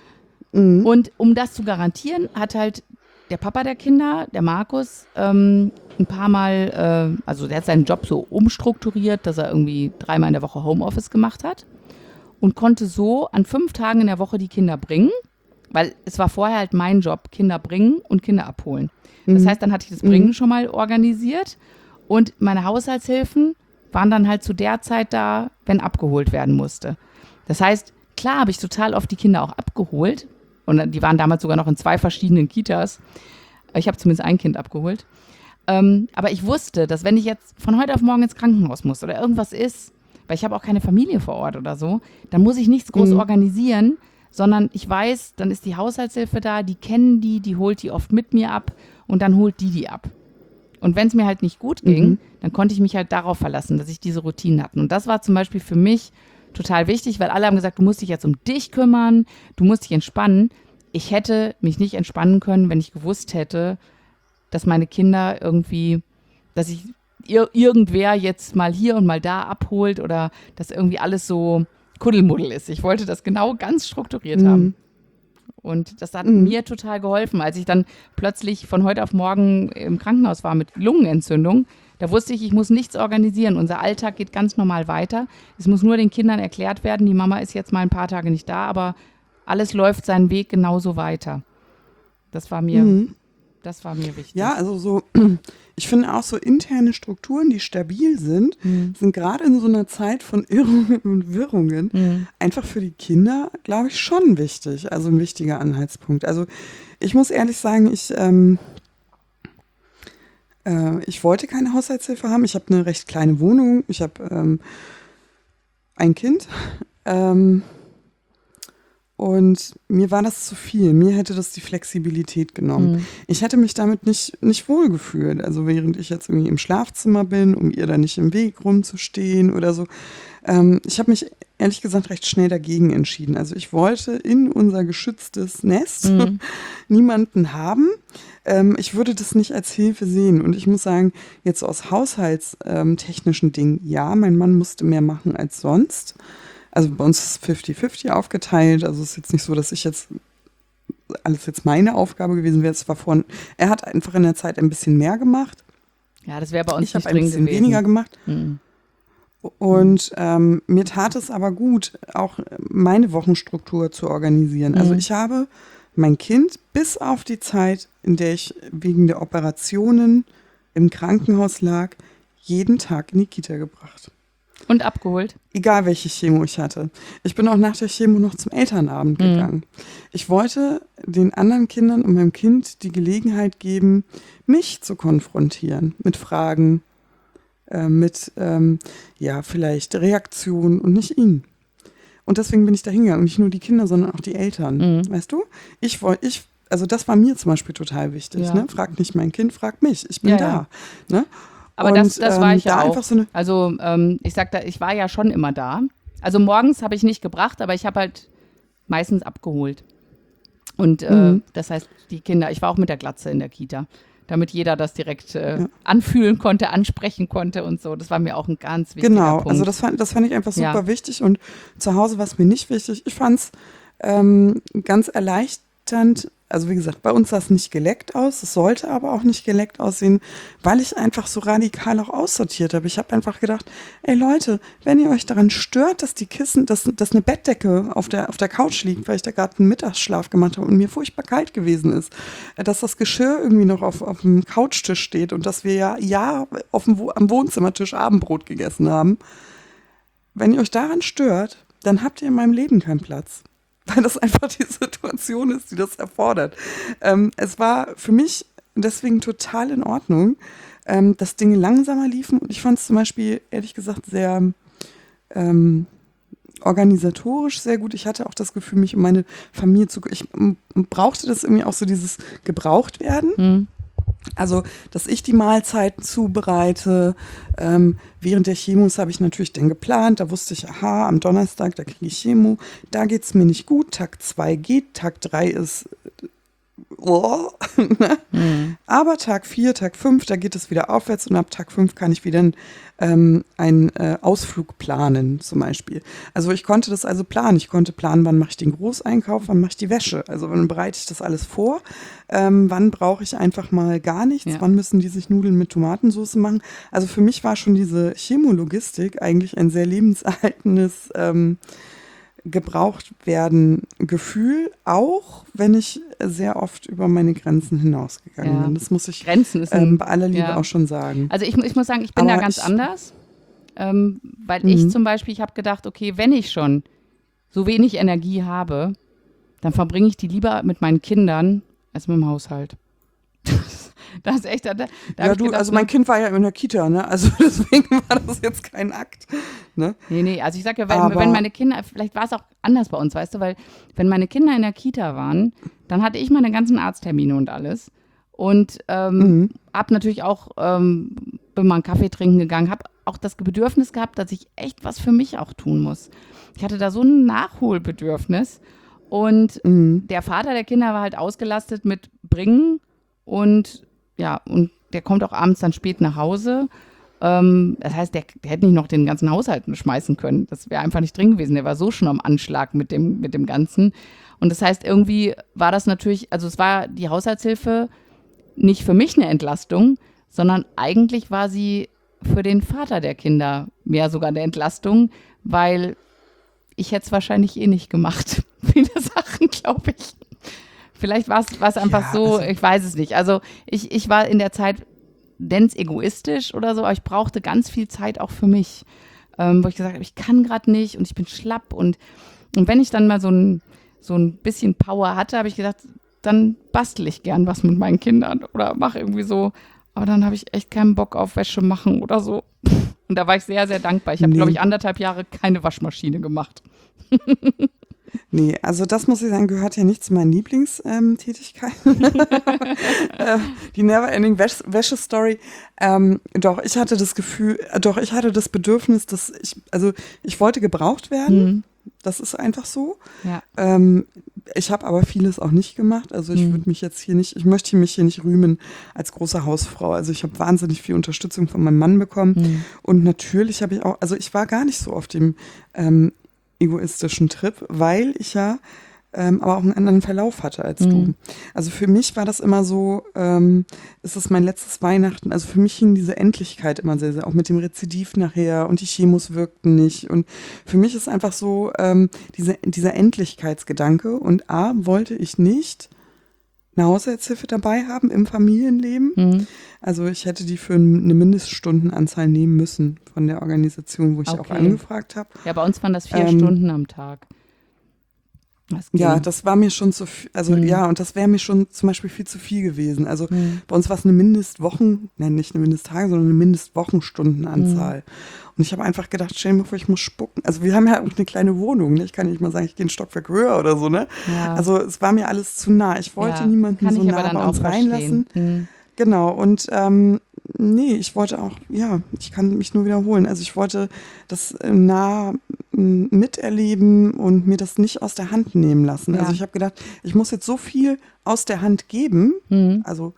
Mhm. Und um das zu garantieren, hat halt der Papa der Kinder, der Markus, ähm, ein paar Mal, äh, also der hat seinen Job so umstrukturiert, dass er irgendwie dreimal in der Woche Homeoffice gemacht hat und konnte so an fünf Tagen in der Woche die Kinder bringen, weil es war vorher halt mein Job, Kinder bringen und Kinder abholen. Das Mhm. heißt, dann hatte ich das Bringen schon mal organisiert und meine Haushaltshilfen waren dann halt zu der Zeit da, wenn abgeholt werden musste. Das heißt, klar habe ich total oft die Kinder auch abgeholt und dann- die waren damals sogar noch in zwei verschiedenen Kitas. Ich habe zumindest ein Kind abgeholt. Ähm, aber ich wusste, dass wenn ich jetzt von heute auf morgen ins Krankenhaus muss oder irgendwas ist, weil ich habe auch keine Familie vor Ort oder so, dann muss ich nichts groß Mhm. organisieren, sondern ich weiß, dann ist die Haushaltshilfe da, die kennen die, die holt die oft mit mir ab und dann holt die die ab. Und wenn es mir halt nicht gut ging, Mhm. dann konnte ich mich halt darauf verlassen, dass ich diese Routinen hatte. Und das war zum Beispiel für mich total wichtig, weil alle haben gesagt, du musst dich jetzt um dich kümmern, du musst dich entspannen. Ich hätte mich nicht entspannen können, wenn ich gewusst hätte, dass meine Kinder irgendwie, dass ich ir irgendwer jetzt mal hier und mal da abholt oder dass irgendwie alles so Kuddelmuddel ist. Ich wollte das genau ganz strukturiert Mhm. haben. Und das hat Mhm. mir total geholfen, als ich dann plötzlich von heute auf morgen im Krankenhaus war mit Lungenentzündung. Da wusste ich, ich muss nichts organisieren. Unser Alltag geht ganz normal weiter. Es muss nur den Kindern erklärt werden, die Mama ist jetzt mal ein paar Tage nicht da, aber alles läuft seinen Weg genauso weiter. Das war mir, Mhm. das war mir wichtig. Ja, also so, ich finde auch so interne Strukturen, die stabil sind, Mhm. sind gerade in so einer Zeit von Irrungen und Wirrungen Mhm. einfach für die Kinder, glaube ich, schon wichtig. Also ein wichtiger Anhaltspunkt. Also ich muss ehrlich sagen, ich, ähm, äh, ich wollte keine Haushaltshilfe haben. Ich habe eine recht kleine Wohnung. Ich habe ähm, ein Kind. Ähm, Und mir war das zu viel. Mir hätte das die Flexibilität genommen. Mhm. Ich hätte mich damit nicht, nicht wohl gefühlt. Also während ich jetzt irgendwie im Schlafzimmer bin, um ihr da nicht im Weg rumzustehen oder so. Ähm, ich habe mich ehrlich gesagt recht schnell dagegen entschieden. Also ich wollte in unser geschütztes Nest Mhm. niemanden haben. Ähm, ich würde das nicht als Hilfe sehen. Und ich muss sagen, jetzt so aus haushaltstechnischen Dingen, ja, mein Mann musste mehr machen als sonst. Also bei uns ist fifty fifty aufgeteilt. Also es ist jetzt nicht so, dass ich jetzt alles jetzt meine Aufgabe gewesen wäre. Es war von, er hat einfach in der Zeit ein bisschen mehr gemacht. Ja, das wäre bei uns Ich habe nicht ein dringend bisschen gewesen. weniger gemacht. Mhm. Und ähm, mir tat es aber gut, auch meine Wochenstruktur zu organisieren. Also Mhm. ich habe mein Kind bis auf die Zeit, in der ich wegen der Operationen im Krankenhaus lag, jeden Tag in die Kita gebracht. Und abgeholt. Egal welche Chemo ich hatte. Ich bin auch nach der Chemo noch zum Elternabend Mhm. gegangen. Ich wollte den anderen Kindern und meinem Kind die Gelegenheit geben, mich zu konfrontieren mit Fragen, äh, mit ähm, ja vielleicht Reaktionen und nicht ihn. Und deswegen bin ich da hingegangen. Und nicht nur die Kinder, sondern auch die Eltern. Mhm. Weißt du? Ich wollte, ich, also das war mir zum Beispiel total wichtig. Ja. Ne? Frag nicht mein Kind, frag mich. Ich bin Ja, da. ja. Ne? Aber Und, das, das war ähm, ich ja da auch. einfach so eine, Also ähm, ich sag da, ich war ja schon immer da. Also morgens habe ich nicht gebracht, aber ich habe halt meistens abgeholt. Und äh, Mhm. das heißt, die Kinder, ich war auch mit der Glatze in der Kita, damit jeder das direkt äh, Ja. anfühlen konnte, ansprechen konnte und so. Das war mir auch ein ganz wichtiger Genau, Punkt. also das fand, das fand ich einfach super Ja. wichtig. Und zu Hause war es mir nicht wichtig. Ich fand es ähm, ganz erleichternd. Also wie gesagt, bei uns sah es nicht geleckt aus. Es sollte aber auch nicht geleckt aussehen, weil ich einfach so radikal auch aussortiert habe. Ich habe einfach gedacht, ey Leute, wenn ihr euch daran stört, dass die Kissen, dass, dass eine Bettdecke auf der, auf der Couch liegt, weil ich da gerade einen Mittagsschlaf gemacht habe und mir furchtbar kalt gewesen ist, äh, dass das Geschirr irgendwie noch auf, auf dem Couchtisch steht und dass wir ja, ja auf dem, Wo- am Wohnzimmertisch Abendbrot gegessen haben. Wenn ihr euch daran stört, dann habt ihr in meinem Leben keinen Platz. Weil das einfach die Situation ist, die das erfordert. Ähm, es war für mich deswegen total in Ordnung, ähm, dass Dinge langsamer liefen. Und ich fand es zum Beispiel, ehrlich gesagt, sehr ähm, organisatorisch sehr gut. Ich hatte auch das Gefühl, mich um meine Familie zu... Ich m- brauchte das irgendwie auch so dieses gebraucht werden. Hm. Also, dass ich die Mahlzeiten zubereite. Ähm, während der Chemos habe ich natürlich dann geplant. Da wusste ich, aha, am Donnerstag, da kriege ich Chemo. Da geht es mir nicht gut. Tag zwei geht, Tag drei ist... Oh. Hm. Aber Tag vier, Tag fünf, da geht es wieder aufwärts und ab Tag fünf kann ich wieder ähm, einen äh, Ausflug planen zum Beispiel. Also ich konnte das also planen. Ich konnte planen, wann mache ich den Großeinkauf, wann mache ich die Wäsche. Also wann bereite ich das alles vor, ähm, wann brauche ich einfach mal gar nichts, Ja. wann müssen die sich Nudeln mit Tomatensauce machen. Also für mich war schon diese Chemologistik eigentlich ein sehr lebenserhaltendes ähm, gebraucht werden Gefühl, auch wenn ich sehr oft über meine Grenzen hinausgegangen Ja. bin. Das muss ich Grenzen ist ein, ähm, bei aller Liebe ja. auch schon sagen. Also ich, mu- ich muss sagen, ich bin Aber da ganz ich- anders, ähm, weil Mhm. ich zum Beispiel, ich habe gedacht, okay, wenn ich schon so wenig Energie habe, dann verbringe ich die lieber mit meinen Kindern als mit dem Haushalt. Das ist echt, da, da hab Ja, ich du, gedacht, also mein Kind war ja in der Kita, ne? Also deswegen war das jetzt kein Akt. Ne? Nee, nee, also ich sage ja, wenn, Aber- wenn meine Kinder, vielleicht war es auch anders bei uns, weißt du, weil wenn meine Kinder in der Kita waren, dann hatte ich meine ganzen Arzttermine und alles und ähm, Mhm. hab natürlich auch, ähm, bin mal einen Kaffee trinken gegangen, habe auch das Bedürfnis gehabt, dass ich echt was für mich auch tun muss. Ich hatte da so ein Nachholbedürfnis und Mhm. der Vater der Kinder war halt ausgelastet mit Bringen und ja, und der kommt auch abends dann spät nach Hause. Ähm, das heißt, der, der hätte nicht noch den ganzen Haushalt schmeißen können. Das wäre einfach nicht drin gewesen. Der war so schon am Anschlag mit dem, mit dem Ganzen. Und das heißt, irgendwie war das natürlich, also es war die Haushaltshilfe nicht für mich eine Entlastung, sondern eigentlich war sie für den Vater der Kinder mehr sogar eine Entlastung, weil ich hätte es wahrscheinlich eh nicht gemacht. Viele Sachen, glaube ich. Vielleicht war es einfach Ja, so, also- ich weiß es nicht. Also ich, ich war in der Zeit, nenn's egoistisch oder so, aber ich brauchte ganz viel Zeit auch für mich. Ähm, wo ich gesagt habe, ich kann gerade nicht und ich bin schlapp. Und, und wenn ich dann mal so ein, so ein bisschen Power hatte, habe ich gedacht, dann bastel ich gern was mit meinen Kindern oder mache irgendwie so. Aber dann habe ich echt keinen Bock auf Wäsche machen oder so. Und da war ich sehr, sehr dankbar. Ich habe, Nee. glaube ich, anderthalb Jahre keine Waschmaschine gemacht. Nee, also das muss ich sagen, gehört ja nicht zu meinen Lieblingstätigkeiten. äh, die Neverending Wäsch Wäsche-Story. Ähm, doch, ich hatte das Gefühl, äh, doch, ich hatte das Bedürfnis, dass ich, also ich wollte gebraucht werden. Mhm. Das ist einfach so. Ja. Ähm, ich habe aber vieles auch nicht gemacht. Also ich Mhm. würde mich jetzt hier nicht, ich möchte mich hier nicht rühmen als große Hausfrau. Also ich habe wahnsinnig viel Unterstützung von meinem Mann bekommen. Mhm. Und natürlich habe ich auch, also ich war gar nicht so auf dem ähm, egoistischen Trip, weil ich ja ähm, aber auch einen anderen Verlauf hatte als Mhm. du. Also für mich war das immer so, ähm, es ist mein letztes Weihnachten, also für mich hing diese Endlichkeit immer sehr, sehr, auch mit dem Rezidiv nachher und die Chemos wirkten nicht und für mich ist einfach so ähm, diese, dieser Endlichkeitsgedanke und A, wollte ich nicht eine Haushaltshilfe dabei haben im Familienleben. Mhm. Also ich hätte die für eine Mindeststundenanzahl nehmen müssen von der Organisation, wo ich auch Okay. angefragt habe. Ja, bei uns waren das vier Ähm, Stunden am Tag. Das ging. Ja, das war mir schon zu viel, also Mhm. ja, und das wäre mir schon zum Beispiel viel zu viel gewesen. Also Mhm. bei uns war es eine Mindestwochen, nein, nicht eine Mindesttage, sondern eine Mindestwochenstundenanzahl. Und ich habe einfach gedacht, stell dir mal vor, ich muss spucken. Also wir haben ja auch eine kleine Wohnung, ne? Ich kann nicht mal sagen, ich gehe ein Stockwerk höher oder so, ne? Ja, Also es war mir alles zu nah. Ich wollte ja. niemanden Kann so ich aber nah dann bei auch uns verstehen. reinlassen. Mhm. Genau, und ähm, nee, ich wollte auch, ja, ich kann mich nur wiederholen. Also ich wollte das äh, nah m, miterleben und mir das nicht aus der Hand nehmen lassen. Ja. Also ich habe gedacht, ich muss jetzt so viel aus der Hand geben, Mhm. also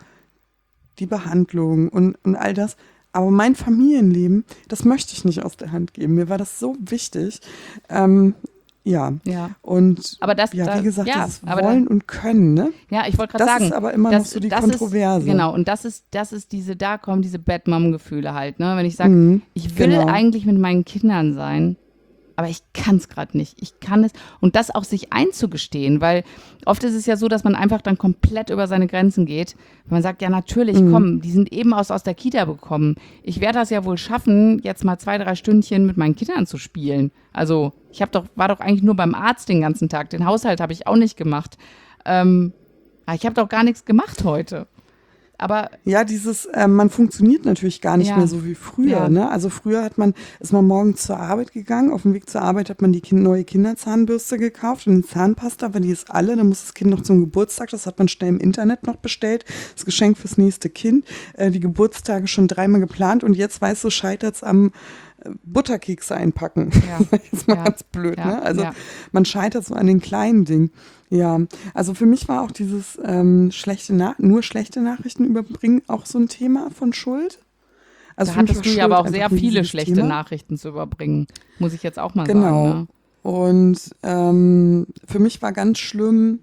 die Behandlung und, und all das. Aber mein Familienleben, das möchte ich nicht aus der Hand geben. Mir war das so wichtig. Ähm, ja, Ja. und Aber das, ja, da, wie gesagt, ja, dieses aber da, Wollen und Können, ne? ja, ich wollte gerade Das sagen, ist aber immer das, noch so die das Kontroverse. Ist, genau, und das ist, das ist diese, da kommen diese Bad Mom-Gefühle halt, ne? Wenn ich sage, Mhm, ich will genau. eigentlich mit meinen Kindern sein, aber ich kann es gerade nicht. Ich kann es. Und das auch sich einzugestehen, weil oft ist es ja so, dass man einfach dann komplett über seine Grenzen geht. Wenn man sagt, ja natürlich, Mhm. komm, die sind eben aus, aus der Kita bekommen. Ich werde das ja wohl schaffen, jetzt mal zwei, drei Stündchen mit meinen Kindern zu spielen. Also ich hab doch, war doch eigentlich nur beim Arzt den ganzen Tag. Den Haushalt habe ich auch nicht gemacht. Ähm, aber ich habe doch gar nichts gemacht heute. Aber Ja, dieses, äh, man funktioniert natürlich gar nicht Ja. mehr so wie früher. Ja. Ne? Also früher hat man, ist man morgens zur Arbeit gegangen, auf dem Weg zur Arbeit hat man die kind, neue Kinderzahnbürste gekauft und die Zahnpasta, weil die ist alle, dann muss das Kind noch zum Geburtstag, das hat man schnell im Internet noch bestellt, das Geschenk fürs nächste Kind, äh, die Geburtstage schon dreimal geplant und jetzt, weißt du, scheitert's am äh, Butterkekse einpacken. Ja. Das ist mal Ja. ganz blöd, Ja. ne? Also Ja. man scheitert so an den kleinen Dingen. Ja, also für mich war auch dieses ähm, schlechte Na nur schlechte Nachrichten überbringen auch so ein Thema von Schuld. Also Da für mich hattest war du ja Schuld aber auch einfach sehr ein viele riesiges schlechte Thema. Nachrichten zu überbringen. Muss ich jetzt auch mal Genau. sagen. Ne? Und ähm, für mich war ganz schlimm,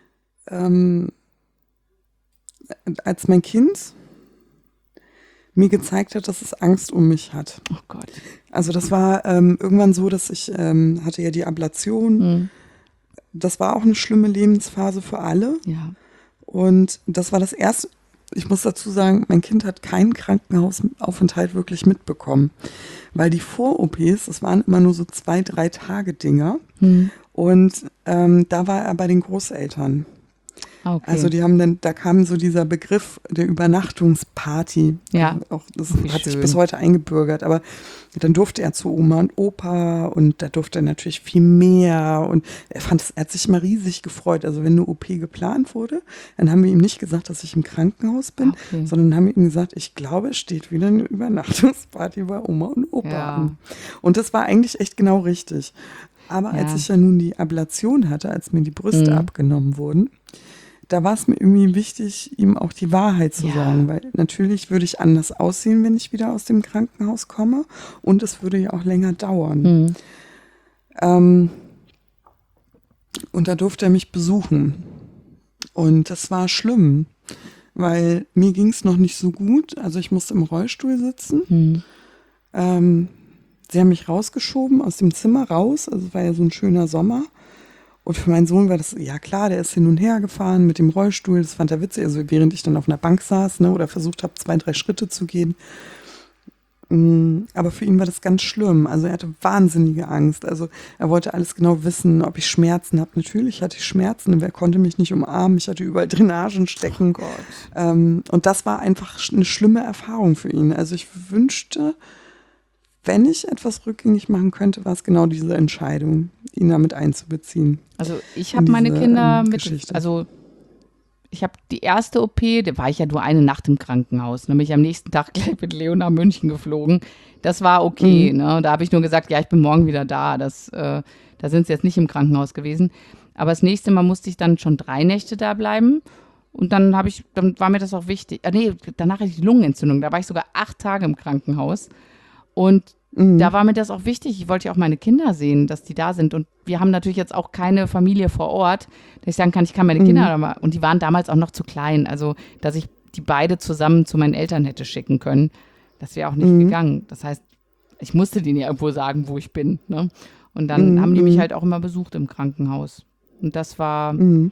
ähm, als mein Kind mir gezeigt hat, dass es Angst um mich hat. Oh Gott. Also das war ähm, irgendwann so, dass ich ähm, hatte ja die Ablation. Mhm. Das war auch eine schlimme Lebensphase für alle. Ja. Und das war das erste, ich muss dazu sagen, mein Kind hat keinen Krankenhausaufenthalt wirklich mitbekommen. Weil die Vor-O Ps, das waren immer nur so zwei, drei Tage Dinger. Mhm. Und ähm, da war er bei den Großeltern. Ah, okay. Also die haben dann, da kam so dieser Begriff der Übernachtungsparty. Ja. Auch, das Wie hat sich schön. bis heute eingebürgert. Aber dann durfte er zu Oma und Opa und da durfte er natürlich viel mehr. Und er fand es, er hat sich immer riesig gefreut. Also wenn eine O P geplant wurde, dann haben wir ihm nicht gesagt, dass ich im Krankenhaus bin, Okay. sondern haben wir ihm gesagt, ich glaube, es steht wieder eine Übernachtungsparty bei Oma und Opa Ja. an. Und das war eigentlich echt genau richtig. Aber Ja. als ich ja nun die Ablation hatte, als mir die Brüste Mhm. abgenommen wurden, da war es mir irgendwie wichtig, ihm auch die Wahrheit zu Ja. sagen, weil natürlich würde ich anders aussehen, wenn ich wieder aus dem Krankenhaus komme und es würde ja auch länger dauern. Mhm. Ähm, und da durfte er mich besuchen und das war schlimm, weil mir ging es noch nicht so gut, also ich musste im Rollstuhl sitzen. Mhm. Ähm, sie haben mich rausgeschoben aus dem Zimmer raus, also es war ja so ein schöner Sommer. Und für meinen Sohn war das, ja klar, der ist hin und her gefahren mit dem Rollstuhl, das fand er witzig, also während ich dann auf einer Bank saß, ne, oder versucht habe, zwei, drei Schritte zu gehen. Mm, Aber für ihn war das ganz schlimm, also er hatte wahnsinnige Angst, also er wollte alles genau wissen, ob ich Schmerzen habe. Natürlich hatte ich Schmerzen, wer konnte mich nicht umarmen, ich hatte überall Drainagen stecken. Gott. Ähm, und das war einfach sch- eine schlimme Erfahrung für ihn. Also ich wünschte, wenn ich etwas rückgängig machen könnte, war es genau diese Entscheidung, ihn damit einzubeziehen. Also ich In habe meine diese, Kinder ähm, mit, Geschichte. also ich habe die erste O P, da war ich ja nur eine Nacht im Krankenhaus. Dann bin ich am nächsten Tag gleich mit Leo nach München geflogen. Das war okay, Mhm. ne? Da habe ich nur gesagt, ja, ich bin morgen wieder da. Das, äh, da sind sie jetzt nicht im Krankenhaus gewesen. Aber das nächste Mal musste ich dann schon drei Nächte da bleiben. Und dann habe ich, dann war mir das auch wichtig. Ah, nee, danach hatte ich die Lungenentzündung. Da war ich sogar acht Tage im Krankenhaus. Und Mhm. da war mir das auch wichtig. Ich wollte ja auch meine Kinder sehen, dass die da sind. Und wir haben natürlich jetzt auch keine Familie vor Ort, dass ich sagen kann, ich kann meine Mhm. Kinder da mal. Und die waren damals auch noch zu klein. Also, dass ich die beide zusammen zu meinen Eltern hätte schicken können. Das wäre auch nicht Mhm. gegangen. Das heißt, ich musste denen ja irgendwo sagen, wo ich bin. Ne? Und dann Mhm. haben die mich Mhm. halt auch immer besucht im Krankenhaus. Und das war, Mhm.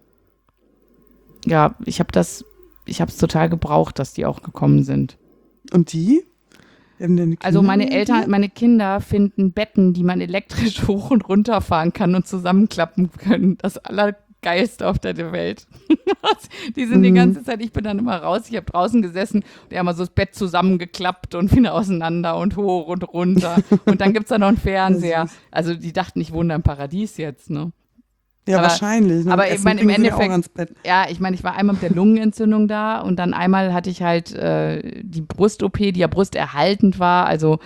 ja, ich habe das, ich habe es total gebraucht, dass die auch gekommen sind. Und die? Haben deine Also Kinder meine Eltern, reagiert? meine Kinder finden Betten, die man elektrisch hoch und runter fahren kann und zusammenklappen können. Das Allergeilste auf der Welt. Die sind die Mhm. ganze Zeit, ich bin dann immer raus, ich habe draußen gesessen, die haben mal so das Bett zusammengeklappt und wieder auseinander und hoch und runter. Und dann gibt es da noch einen Fernseher. Also die dachten, ich wohne da im Paradies jetzt, ne? Ja, aber- wahrscheinlich. Ne? aber Essen ich meine, im bringen sie ja auch Endeffekt- ans Bett. Ja, ich meine, ich war einmal mit der Lungenentzündung da und dann einmal hatte ich halt äh, die Brust-O P, die ja brusterhaltend war. Also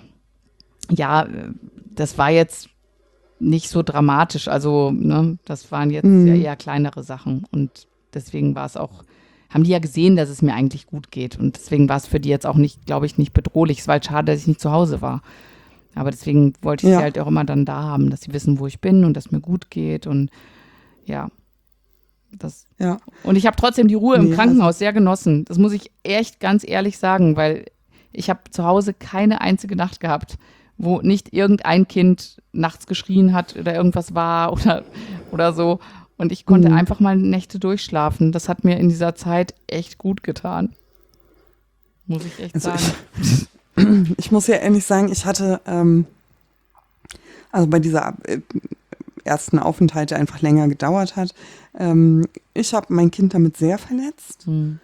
ja, äh, das war jetzt nicht so dramatisch. Also ne, das waren jetzt Mhm. ja eher kleinere Sachen und deswegen war es auch, haben die ja gesehen, dass es mir eigentlich gut geht und deswegen war es für die jetzt auch nicht, glaube ich, nicht bedrohlich. Es war halt schade, dass ich nicht zu Hause war. Aber deswegen wollte ich Ja. sie halt auch immer dann da haben, dass sie wissen, wo ich bin und dass mir gut geht und ja, das. Ja. Und ich habe trotzdem die Ruhe im Nee, Krankenhaus sehr genossen. Das muss ich echt ganz ehrlich sagen, weil ich habe zu Hause keine einzige Nacht gehabt, wo nicht irgendein Kind nachts geschrien hat oder irgendwas war oder, oder so. Und ich konnte Mhm. einfach mal Nächte durchschlafen. Das hat mir in dieser Zeit echt gut getan. Muss ich echt Also sagen. ich, ich muss ja ehrlich sagen, ich hatte, ähm, also bei dieser äh, ersten Aufenthalt, der einfach länger gedauert hat, ähm, ich habe mein Kind damit sehr verletzt. Hm.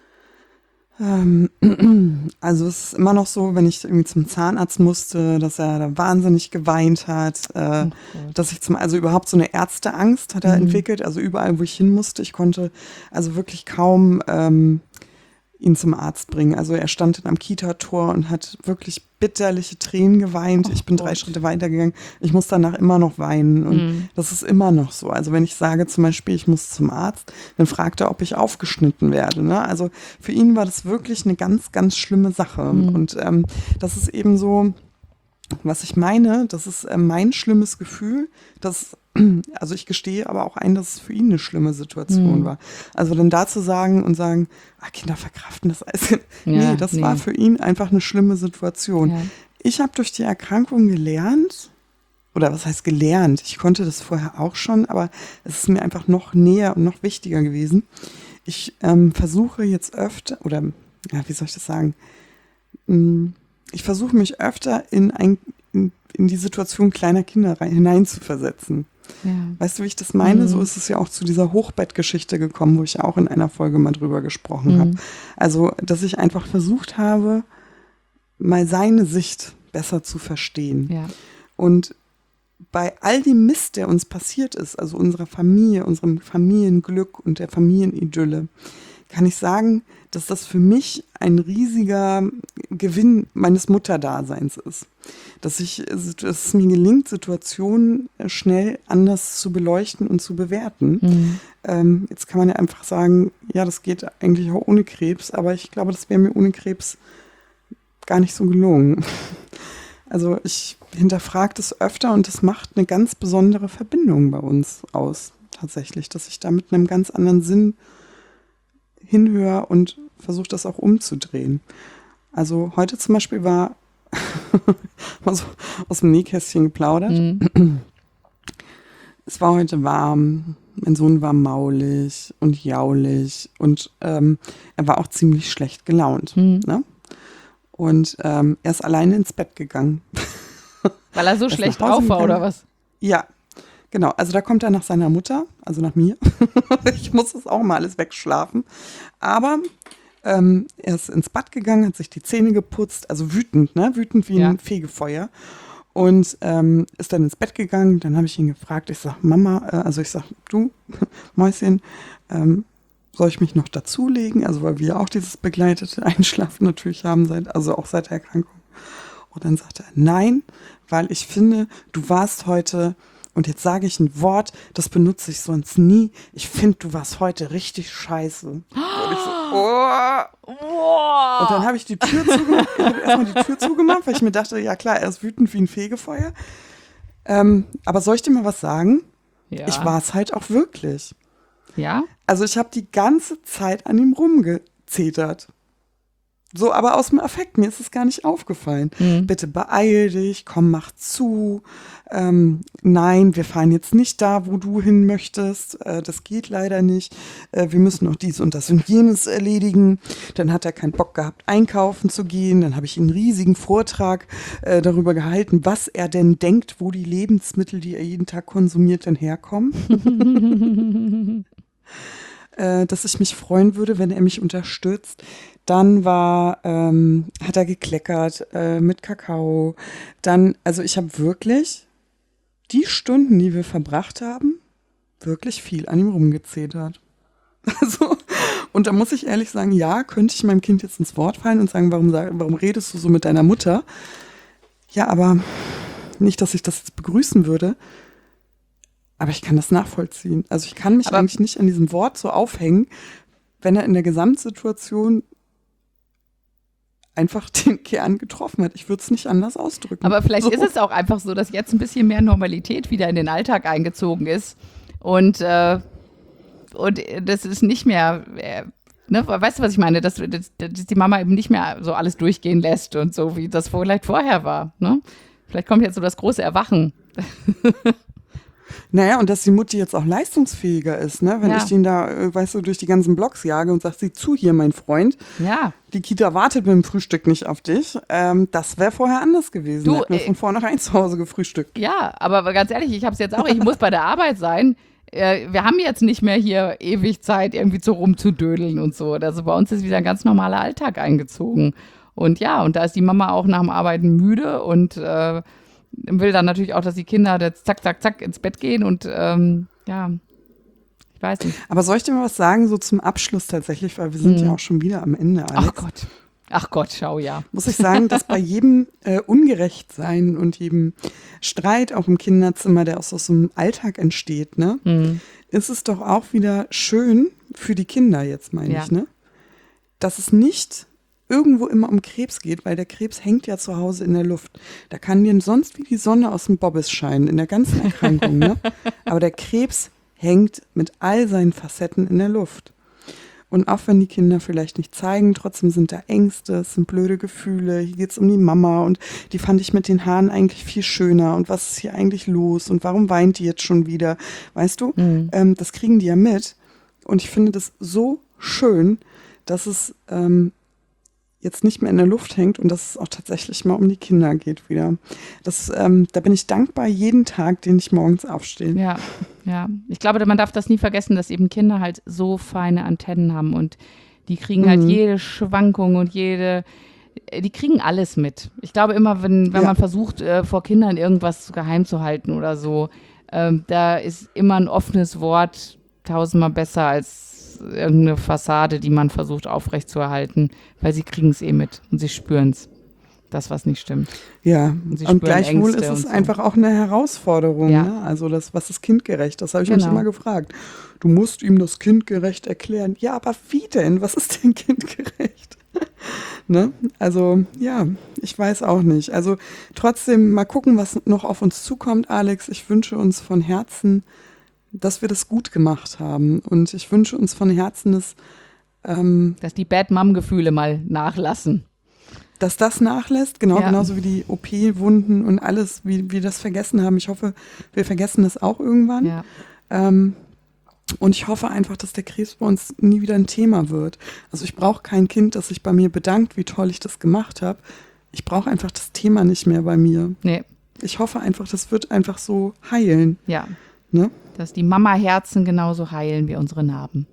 Ähm, also es ist immer noch so, wenn ich irgendwie zum Zahnarzt musste, dass er da wahnsinnig geweint hat, äh, Oh Gott. dass ich zum, also überhaupt so eine Ärzteangst hat er Mhm. entwickelt, also überall, wo ich hin musste, ich konnte also wirklich kaum ähm, ihn zum Arzt bringen. Also er stand am Kita-Tor und hat wirklich bitterliche Tränen geweint. Oh ich bin drei Gott. Schritte weitergegangen. Ich muss danach immer noch weinen und Mhm. das ist immer noch so. Also wenn ich sage zum Beispiel, ich muss zum Arzt, dann fragt er, ob ich aufgeschnitten werde. Ne? Also für ihn war das wirklich eine ganz, ganz schlimme Sache. Mhm. Und ähm, das ist eben so, was ich meine, das ist äh, mein schlimmes Gefühl, dass, also ich gestehe aber auch ein, dass es für ihn eine schlimme Situation Mhm. war. Also dann da zu sagen und sagen, ah, Kinder verkraften das alles. Ja, nee, das nee. war für ihn einfach eine schlimme Situation. Ja. Ich habe durch die Erkrankung gelernt, oder was heißt gelernt? Ich konnte das vorher auch schon, aber es ist mir einfach noch näher und noch wichtiger gewesen. Ich ähm, versuche jetzt öfter, oder ja, wie soll ich das sagen? Hm, Ich versuche mich öfter in, ein, in, in die Situation kleiner Kinder rein, hineinzuversetzen. Ja. Weißt du, wie ich das meine? Mhm. So ist es ja auch zu dieser Hochbettgeschichte gekommen, wo ich ja auch in einer Folge mal drüber gesprochen Mhm. habe. Also, dass ich einfach versucht habe, mal seine Sicht besser zu verstehen. Ja. Und bei all dem Mist, der uns passiert ist, also unserer Familie, unserem Familienglück und der Familienidylle, kann ich sagen, dass das für mich ein riesiger Gewinn meines Mutterdaseins ist. Dass, ich, dass es mir gelingt, Situationen schnell anders zu beleuchten und zu bewerten. Mhm. Ähm, jetzt kann man ja einfach sagen, ja, das geht eigentlich auch ohne Krebs, aber ich glaube, das wäre mir ohne Krebs gar nicht so gelungen. Also ich hinterfrage das öfter und das macht eine ganz besondere Verbindung bei uns aus, tatsächlich, dass ich da mit einem ganz anderen Sinn hinhöre und versuche das auch umzudrehen. Also heute zum Beispiel war mal so aus dem Nähkästchen geplaudert. Mhm. Es war heute warm, mein Sohn war maulig und jaulig und ähm, er war auch ziemlich schlecht gelaunt. Mhm. Ne? Und ähm, er ist alleine ins Bett gegangen. Weil er so ist schlecht nach Hause drauf war, gegangen. oder was? Ja, genau. Also da kommt er nach seiner Mutter, also nach mir. Ich muss das auch mal alles wegschlafen. Aber ähm, er ist ins Bad gegangen, hat sich die Zähne geputzt, also wütend, ne? Wütend wie ein Ja. Fegefeuer. Und ähm, ist dann ins Bett gegangen. Dann habe ich ihn gefragt, ich sage, Mama, äh, also ich sage, du, Mäuschen, ähm, soll ich mich noch dazulegen? Also weil wir auch dieses begleitete Einschlafen natürlich haben, seit, also auch seit der Erkrankung. Und dann sagt er, nein, weil ich finde, du warst heute, und jetzt sage ich ein Wort, das benutze ich sonst nie, ich finde, du warst heute richtig scheiße. Und ich so, oh. Und dann habe ich die Tür zugemacht, ich habe erstmal die Tür zugemacht, weil ich mir dachte, ja klar, er ist wütend wie ein Fegefeuer. Ähm, aber soll ich dir mal was sagen? Ja. Ich war es halt auch wirklich. Ja? Also ich habe die ganze Zeit an ihm rumgezetert. So, aber aus dem Affekt, mir ist es gar nicht aufgefallen. Mhm. Bitte beeil dich, komm, mach zu. Ähm, nein, wir fahren jetzt nicht da, wo du hin möchtest. Äh, das geht leider nicht. Äh, wir müssen noch dies und das und jenes erledigen. Dann hat er keinen Bock gehabt, einkaufen zu gehen. Dann habe ich einen riesigen Vortrag äh, darüber gehalten, was er denn denkt, wo die Lebensmittel, die er jeden Tag konsumiert, denn herkommen. äh, dass ich mich freuen würde, wenn er mich unterstützt. Dann war, ähm, hat er gekleckert äh, mit Kakao. Dann, also ich habe wirklich die Stunden, die wir verbracht haben, wirklich viel an ihm rumgezetert. Also, und da muss ich ehrlich sagen, ja, könnte ich meinem Kind jetzt ins Wort fallen und sagen, warum, warum redest du so mit deiner Mutter? Ja, aber nicht, dass ich das jetzt begrüßen würde, aber ich kann das nachvollziehen. Also ich kann mich aber eigentlich nicht an diesem Wort so aufhängen, wenn er in der Gesamtsituation einfach den Kern getroffen hat. Ich würde es nicht anders ausdrücken. Aber vielleicht so. ist es auch einfach so, dass jetzt ein bisschen mehr Normalität wieder in den Alltag eingezogen ist. Und, äh, und das ist nicht mehr, äh, ne, weißt du, was ich meine? Dass, dass, dass die Mama eben nicht mehr so alles durchgehen lässt und so, wie das vielleicht vorher war. Ne? Vielleicht kommt jetzt so das große Erwachen. Naja, und dass die Mutti jetzt auch leistungsfähiger ist, ne? Wenn Ja. ich den da, äh, weißt du, durch die ganzen Blogs jage und sage, sieh zu hier, mein Freund, Ja. die Kita wartet mit dem Frühstück nicht auf dich. Ähm, das wäre vorher anders gewesen. Du, Da hätten wir äh, von vornherein zu Hause gefrühstückt. Ja, aber ganz ehrlich, ich habe es jetzt auch, ich muss bei der Arbeit sein. Äh, wir haben jetzt nicht mehr hier ewig Zeit, irgendwie so rumzudödeln und so. Also bei uns ist wieder ein ganz normaler Alltag eingezogen. Und ja, und da ist die Mama auch nach dem Arbeiten müde und äh, will dann natürlich auch, dass die Kinder jetzt zack, zack, zack ins Bett gehen und ähm, ja, ich weiß nicht. Aber soll ich dir mal was sagen, so zum Abschluss tatsächlich, weil wir sind Hm. ja auch schon wieder am Ende, Alex. Ach Gott, ach Gott, schau ja. Muss ich sagen, dass bei jedem äh, Ungerechtsein und jedem Streit auch im Kinderzimmer, der aus, aus so einem Alltag entsteht, ne, Hm. ist es doch auch wieder schön für die Kinder jetzt, meine Ja. ich, ne, dass es nicht irgendwo immer um Krebs geht, weil der Krebs hängt ja zu Hause in der Luft. Da kann dir sonst wie die Sonne aus dem Bobbes scheinen, in der ganzen Erkrankung, ne? Aber der Krebs hängt mit all seinen Facetten in der Luft. Und auch wenn die Kinder vielleicht nicht zeigen, trotzdem sind da Ängste, es sind blöde Gefühle, hier geht's um die Mama und die fand ich mit den Haaren eigentlich viel schöner und was ist hier eigentlich los und warum weint die jetzt schon wieder, weißt du? Mhm. Ähm, das kriegen die ja mit und ich finde das so schön, dass es ähm, jetzt nicht mehr in der Luft hängt und dass es auch tatsächlich mal um die Kinder geht wieder. Das, ähm, da bin ich dankbar jeden Tag, den ich morgens aufstehe. Ja, ja. Ich glaube, man darf das nie vergessen, dass eben Kinder halt so feine Antennen haben und die kriegen halt Mhm. jede Schwankung und jede, die kriegen alles mit. Ich glaube immer, wenn, wenn Ja. man versucht, äh, vor Kindern irgendwas geheim zu halten oder so, ähm, da ist immer ein offenes Wort tausendmal besser als irgendeine Fassade, die man versucht aufrechtzuerhalten, weil sie kriegen es eh mit und sie spüren es, das, was nicht stimmt. Ja, Und sie und spüren gleichwohl Ängste ist es und so. einfach auch eine Herausforderung. Ja. Ne? Also das, was ist kindgerecht? Das habe ich mich Genau. immer gefragt. Du musst ihm das kindgerecht erklären. Ja, aber wie denn? Was ist denn kindgerecht? Ne? Also ja, ich weiß auch nicht. Also trotzdem mal gucken, was noch auf uns zukommt, Alex. Ich wünsche uns von Herzen, dass wir das gut gemacht haben. Und ich wünsche uns von Herzen, dass, ähm, Dass die Bad-Mom-Gefühle mal nachlassen. dass das nachlässt, genau, Ja. genauso wie die O P-Wunden und alles, wie wir das vergessen haben. Ich hoffe, wir vergessen das auch irgendwann. Ja. Ähm, und ich hoffe einfach, dass der Krebs bei uns nie wieder ein Thema wird. Also ich brauche kein Kind, das sich bei mir bedankt, wie toll ich das gemacht habe. Ich brauche einfach das Thema nicht mehr bei mir. Nee, Ich hoffe einfach, das wird einfach so heilen. ja. Ne? Dass die Mama-Herzen genauso heilen wie unsere Narben.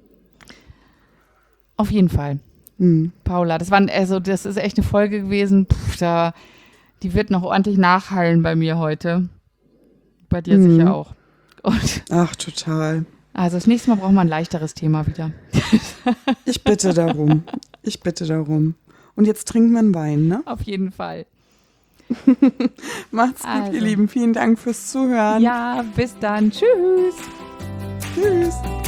Auf jeden Fall. Hm. Paula, das war, also das ist echt eine Folge gewesen, Puh, da, die wird noch ordentlich nachhallen bei mir heute. Bei dir Mhm. sicher auch. Und Ach, total. also das nächste Mal brauchen wir ein leichteres Thema wieder. Ich bitte darum. Ich bitte darum. Und jetzt trinken wir einen Wein, ne? Auf jeden Fall. Macht's gut, Also. ihr Lieben. Vielen Dank fürs Zuhören. Ja, bis dann. Tschüss. Tschüss.